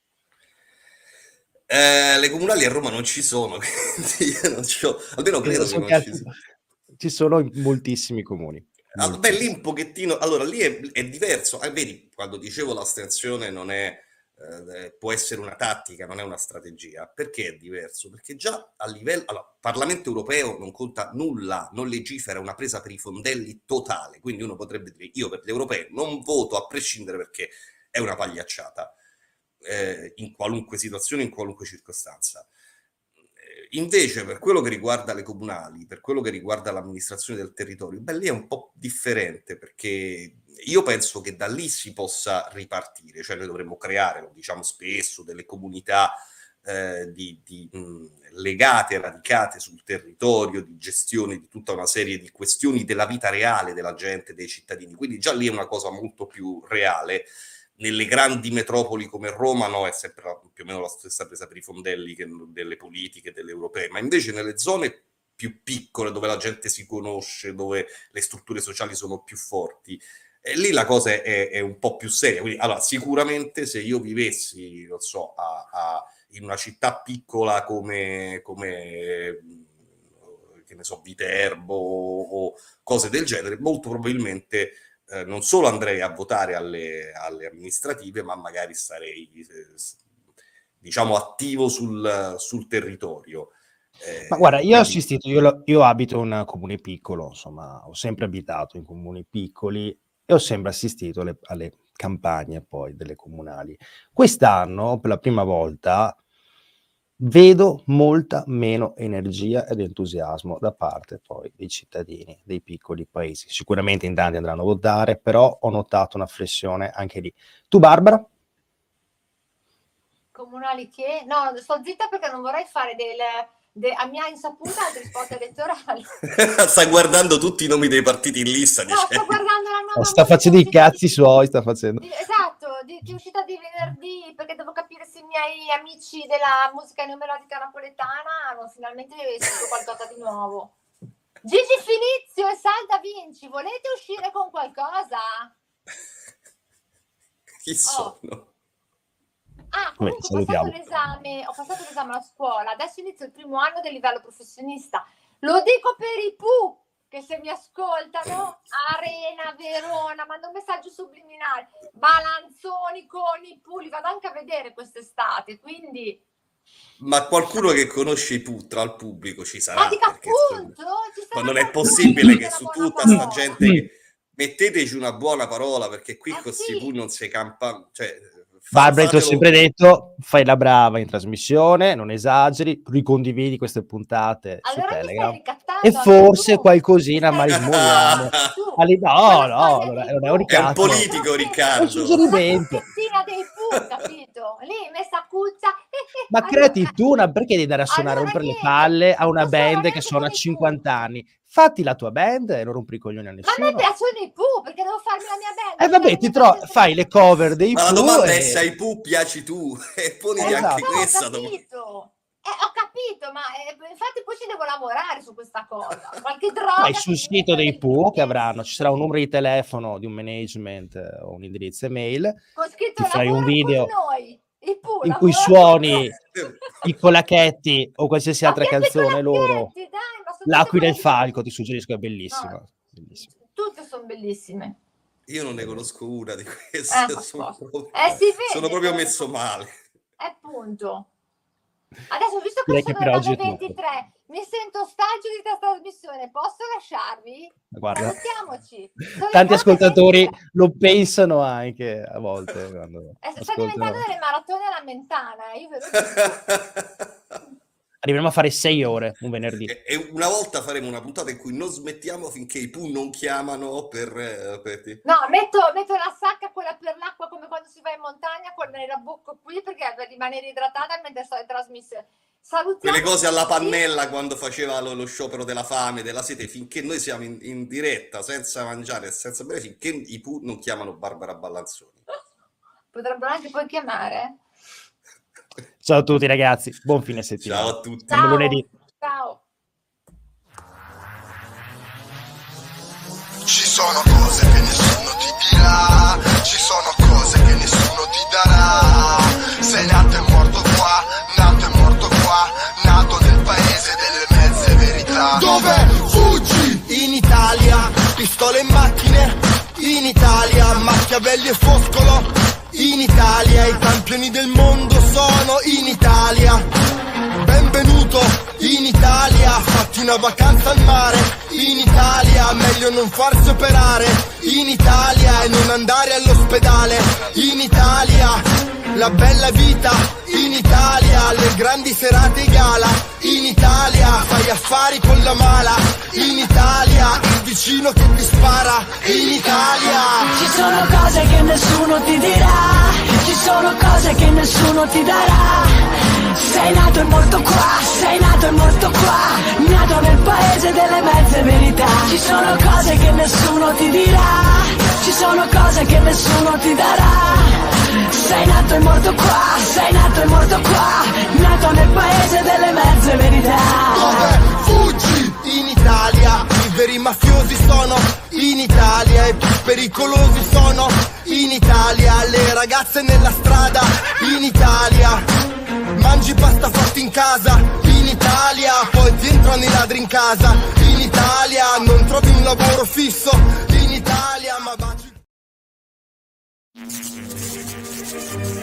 Eh, le comunali a Roma non ci sono, quindi io non ci ho, almeno credo che non ci sia. Ci sono in moltissimi comuni. Ah, beh, lì un pochettino, allora lì è, è diverso. Ah, vedi, quando dicevo l'astensione non è, eh, può essere una tattica, non è una strategia. Perché è diverso? Perché già a livello, allora, Parlamento europeo non conta nulla, non legifera, è una presa per i fondelli totale. Quindi uno potrebbe dire, io per gli europei non voto a prescindere perché è una pagliacciata, eh, in qualunque situazione, in qualunque circostanza. Invece per quello che riguarda le comunali, per quello che riguarda l'amministrazione del territorio, beh lì è un po' differente perché io penso che da lì si possa ripartire, cioè noi dovremmo creare, lo diciamo spesso, delle comunità eh, di, di, mh, legate, radicate sul territorio, di gestione di tutta una serie di questioni della vita reale della gente, dei cittadini, quindi già lì è una cosa molto più reale. Nelle grandi metropoli come Roma no, è sempre la, più o meno la stessa presa per i fondelli che delle politiche, delle europee, ma invece nelle zone più piccole, dove la gente si conosce, dove le strutture sociali sono più forti, e lì la cosa è, è un po' più seria. Quindi, allora, sicuramente se io vivessi, non so, a, a, in una città piccola come, come che ne so, Viterbo o, o cose del genere, molto probabilmente Eh, non solo andrei a votare alle, alle amministrative, ma magari sarei, eh, diciamo, attivo sul, sul territorio. Eh, Ma guarda, io quindi... ho assistito, io, lo, io abito in un comune piccolo, insomma, ho sempre abitato in comuni piccoli e ho sempre assistito alle, alle campagne poi delle comunali. Quest'anno, per la prima volta, vedo molta meno energia ed entusiasmo da parte poi dei cittadini dei piccoli paesi. Sicuramente in tanti andranno a votare, però ho notato una flessione anche lì. Tu, Barbara? Comunali che? No, sto zitta perché non vorrei fare del, de, a mia insaputa altri spot elettorali. Sta guardando tutti i nomi dei partiti in lista. No, dice... sto guardando la nuova Sta facendo i cazzi suoi, sta facendo. Di, esatto, di, di uscita di venerdì, perché devo capire se i miei amici della musica neomelodica napoletana hanno finalmente scritto qualcosa di nuovo. Gigi Finizio e Salda Vinci, volete uscire con qualcosa? Chi sono? Oh. Ah, Beh, comunque ho passato salutiamo. l'esame, ho passato l'esame a scuola, adesso inizio il primo anno del livello professionista. Lo dico per i Pooh, che se mi ascoltano, Arena, Verona, mando un messaggio subliminale, Balanzoni con i Pooh, li vado anche a vedere quest'estate, quindi... Ma qualcuno che conosce i Pooh tra il pubblico ci sarà. Ma dica perché, insomma, appunto, ci sarà ma non è qualcuno possibile che che dice su una buona tutta sta parola. gente che metteteci una buona parola, perché qui Eh con questi sì. Pooh non si campa, cioè Barbara, ti ho fatelo- sempre detto, fai la brava in trasmissione, non esageri, ricondividi queste puntate su Allora mi stai Telegram ricattando e anche forse tu. qualcosina Mi ma stai rimoriamo. ricattando tu. Ali- no, Quella no, storia non è, dei non è un Pooh. ricatto. È un politico, È Riccardo. un suggerimento. La pezzettina dei Pooh, capito? Lì messa cuccia. Ma Allora- creati tu una, perché devi andare a suonare a allora rompere le niente, palle a non una posso lavorare band che neanche suona a con i cinquanta anni? Fatti la tua band e non rompi i coglioni a Ma a me nessuno. piacciono i Pooh, perché devo farmi la mia band. E eh, vabbè, ti tro- fai le cover dei Ma la Pooh domanda è e- se ai Pooh piaci tu, e poniti Esatto. anche No, ho questa domanda. capito. Eh, ho capito, ma eh, infatti poi ci devo lavorare su questa cosa. Qualche droga. Vai che sul mi sito metta dei nel Pooh che piede. avranno, ci sarà un numero di telefono di un management eh, o un indirizzo email Con scritto ti fai un lavora video con noi. I Pooh, in cui lavora suoni con noi. i Colacchetti o qualsiasi Ma altra che canzone loro. Colacchetti, dai, ma sono L'Aquila e il tutte quelle- Falco, ti suggerisco, è bellissima. No. Bellissima. Tutte sono bellissime. Io non ne conosco una di Eh, queste, ma sono, sposta. proprio, Eh, si vede, sono proprio però- messo male. Eh, appunto. Adesso, visto che Direi che sono per le oggi è nove e tutto. ventitré, mi sento stagio di questa trasmissione. Posso lasciarvi? Guarda, Salutiamoci. Sono le tanti nove e ascoltatori ventitré. lo pensano anche a volte quando Eh, sta ascoltano. diventando delle maratone alla mentana. eh, Io ve lo dico. Arriveremo a fare sei ore un venerdì. E e una volta faremo una puntata in cui non smettiamo finché i Pooh non chiamano per... eh, per ti- No, metto, metto la sacca, quella per l'acqua, come quando si va in montagna, con la bucco qui, perché per rimanere idratata mentre sto in trasmissione. Salutiamo Quelle cose alla tutti. pannella quando faceva lo, lo sciopero della fame, della sete, finché noi siamo in, in diretta senza mangiare e senza bere, finché i Pooh non chiamano Barbara Ballanzoni. Potrebbero anche poi chiamare. Ciao a tutti ragazzi, buon fine settimana. Ciao a tutti. Ciao. lunedì. Ciao. Ci sono cose che nessuno ti dirà, ci sono cose che nessuno ti darà. Sei nato e morto qua, nato e morto qua, nato nel paese delle mezze verità. Dove fuggi? In Italia, pistole e macchine. In Italia, Machiavelli e Foscolo. In Italia, i campioni del mondo sono in Italia. Benvenuto in Italia, fatti una vacanza al mare. In Italia, meglio non farsi operare. In Italia e non andare all'ospedale. In Italia, la bella vita. In Italia, le grandi serate e gala. In Italia, fai affari con la mala. In Italia, il vicino che ti spara. In Italia. Ci sono cose che nessuno ti dirà, ci sono cose che nessuno ti darà. Sei nato e morto qua, sei nato e morto qua, nato nel paese delle mezze verità. Ci sono cose che nessuno ti dirà, ci sono cose che nessuno ti darà. Sei nato e morto qua, sei nato e morto qua, nato nel paese delle mezze verità. Dove fuggi? In Italia, i veri mafiosi sono in Italia e più pericolosi sono in Italia, le ragazze nella strada in Italia, mangi pasta fatta in casa in Italia, poi ti entrano i ladri in casa in Italia, non trovi un lavoro fisso in Italia, ma baci.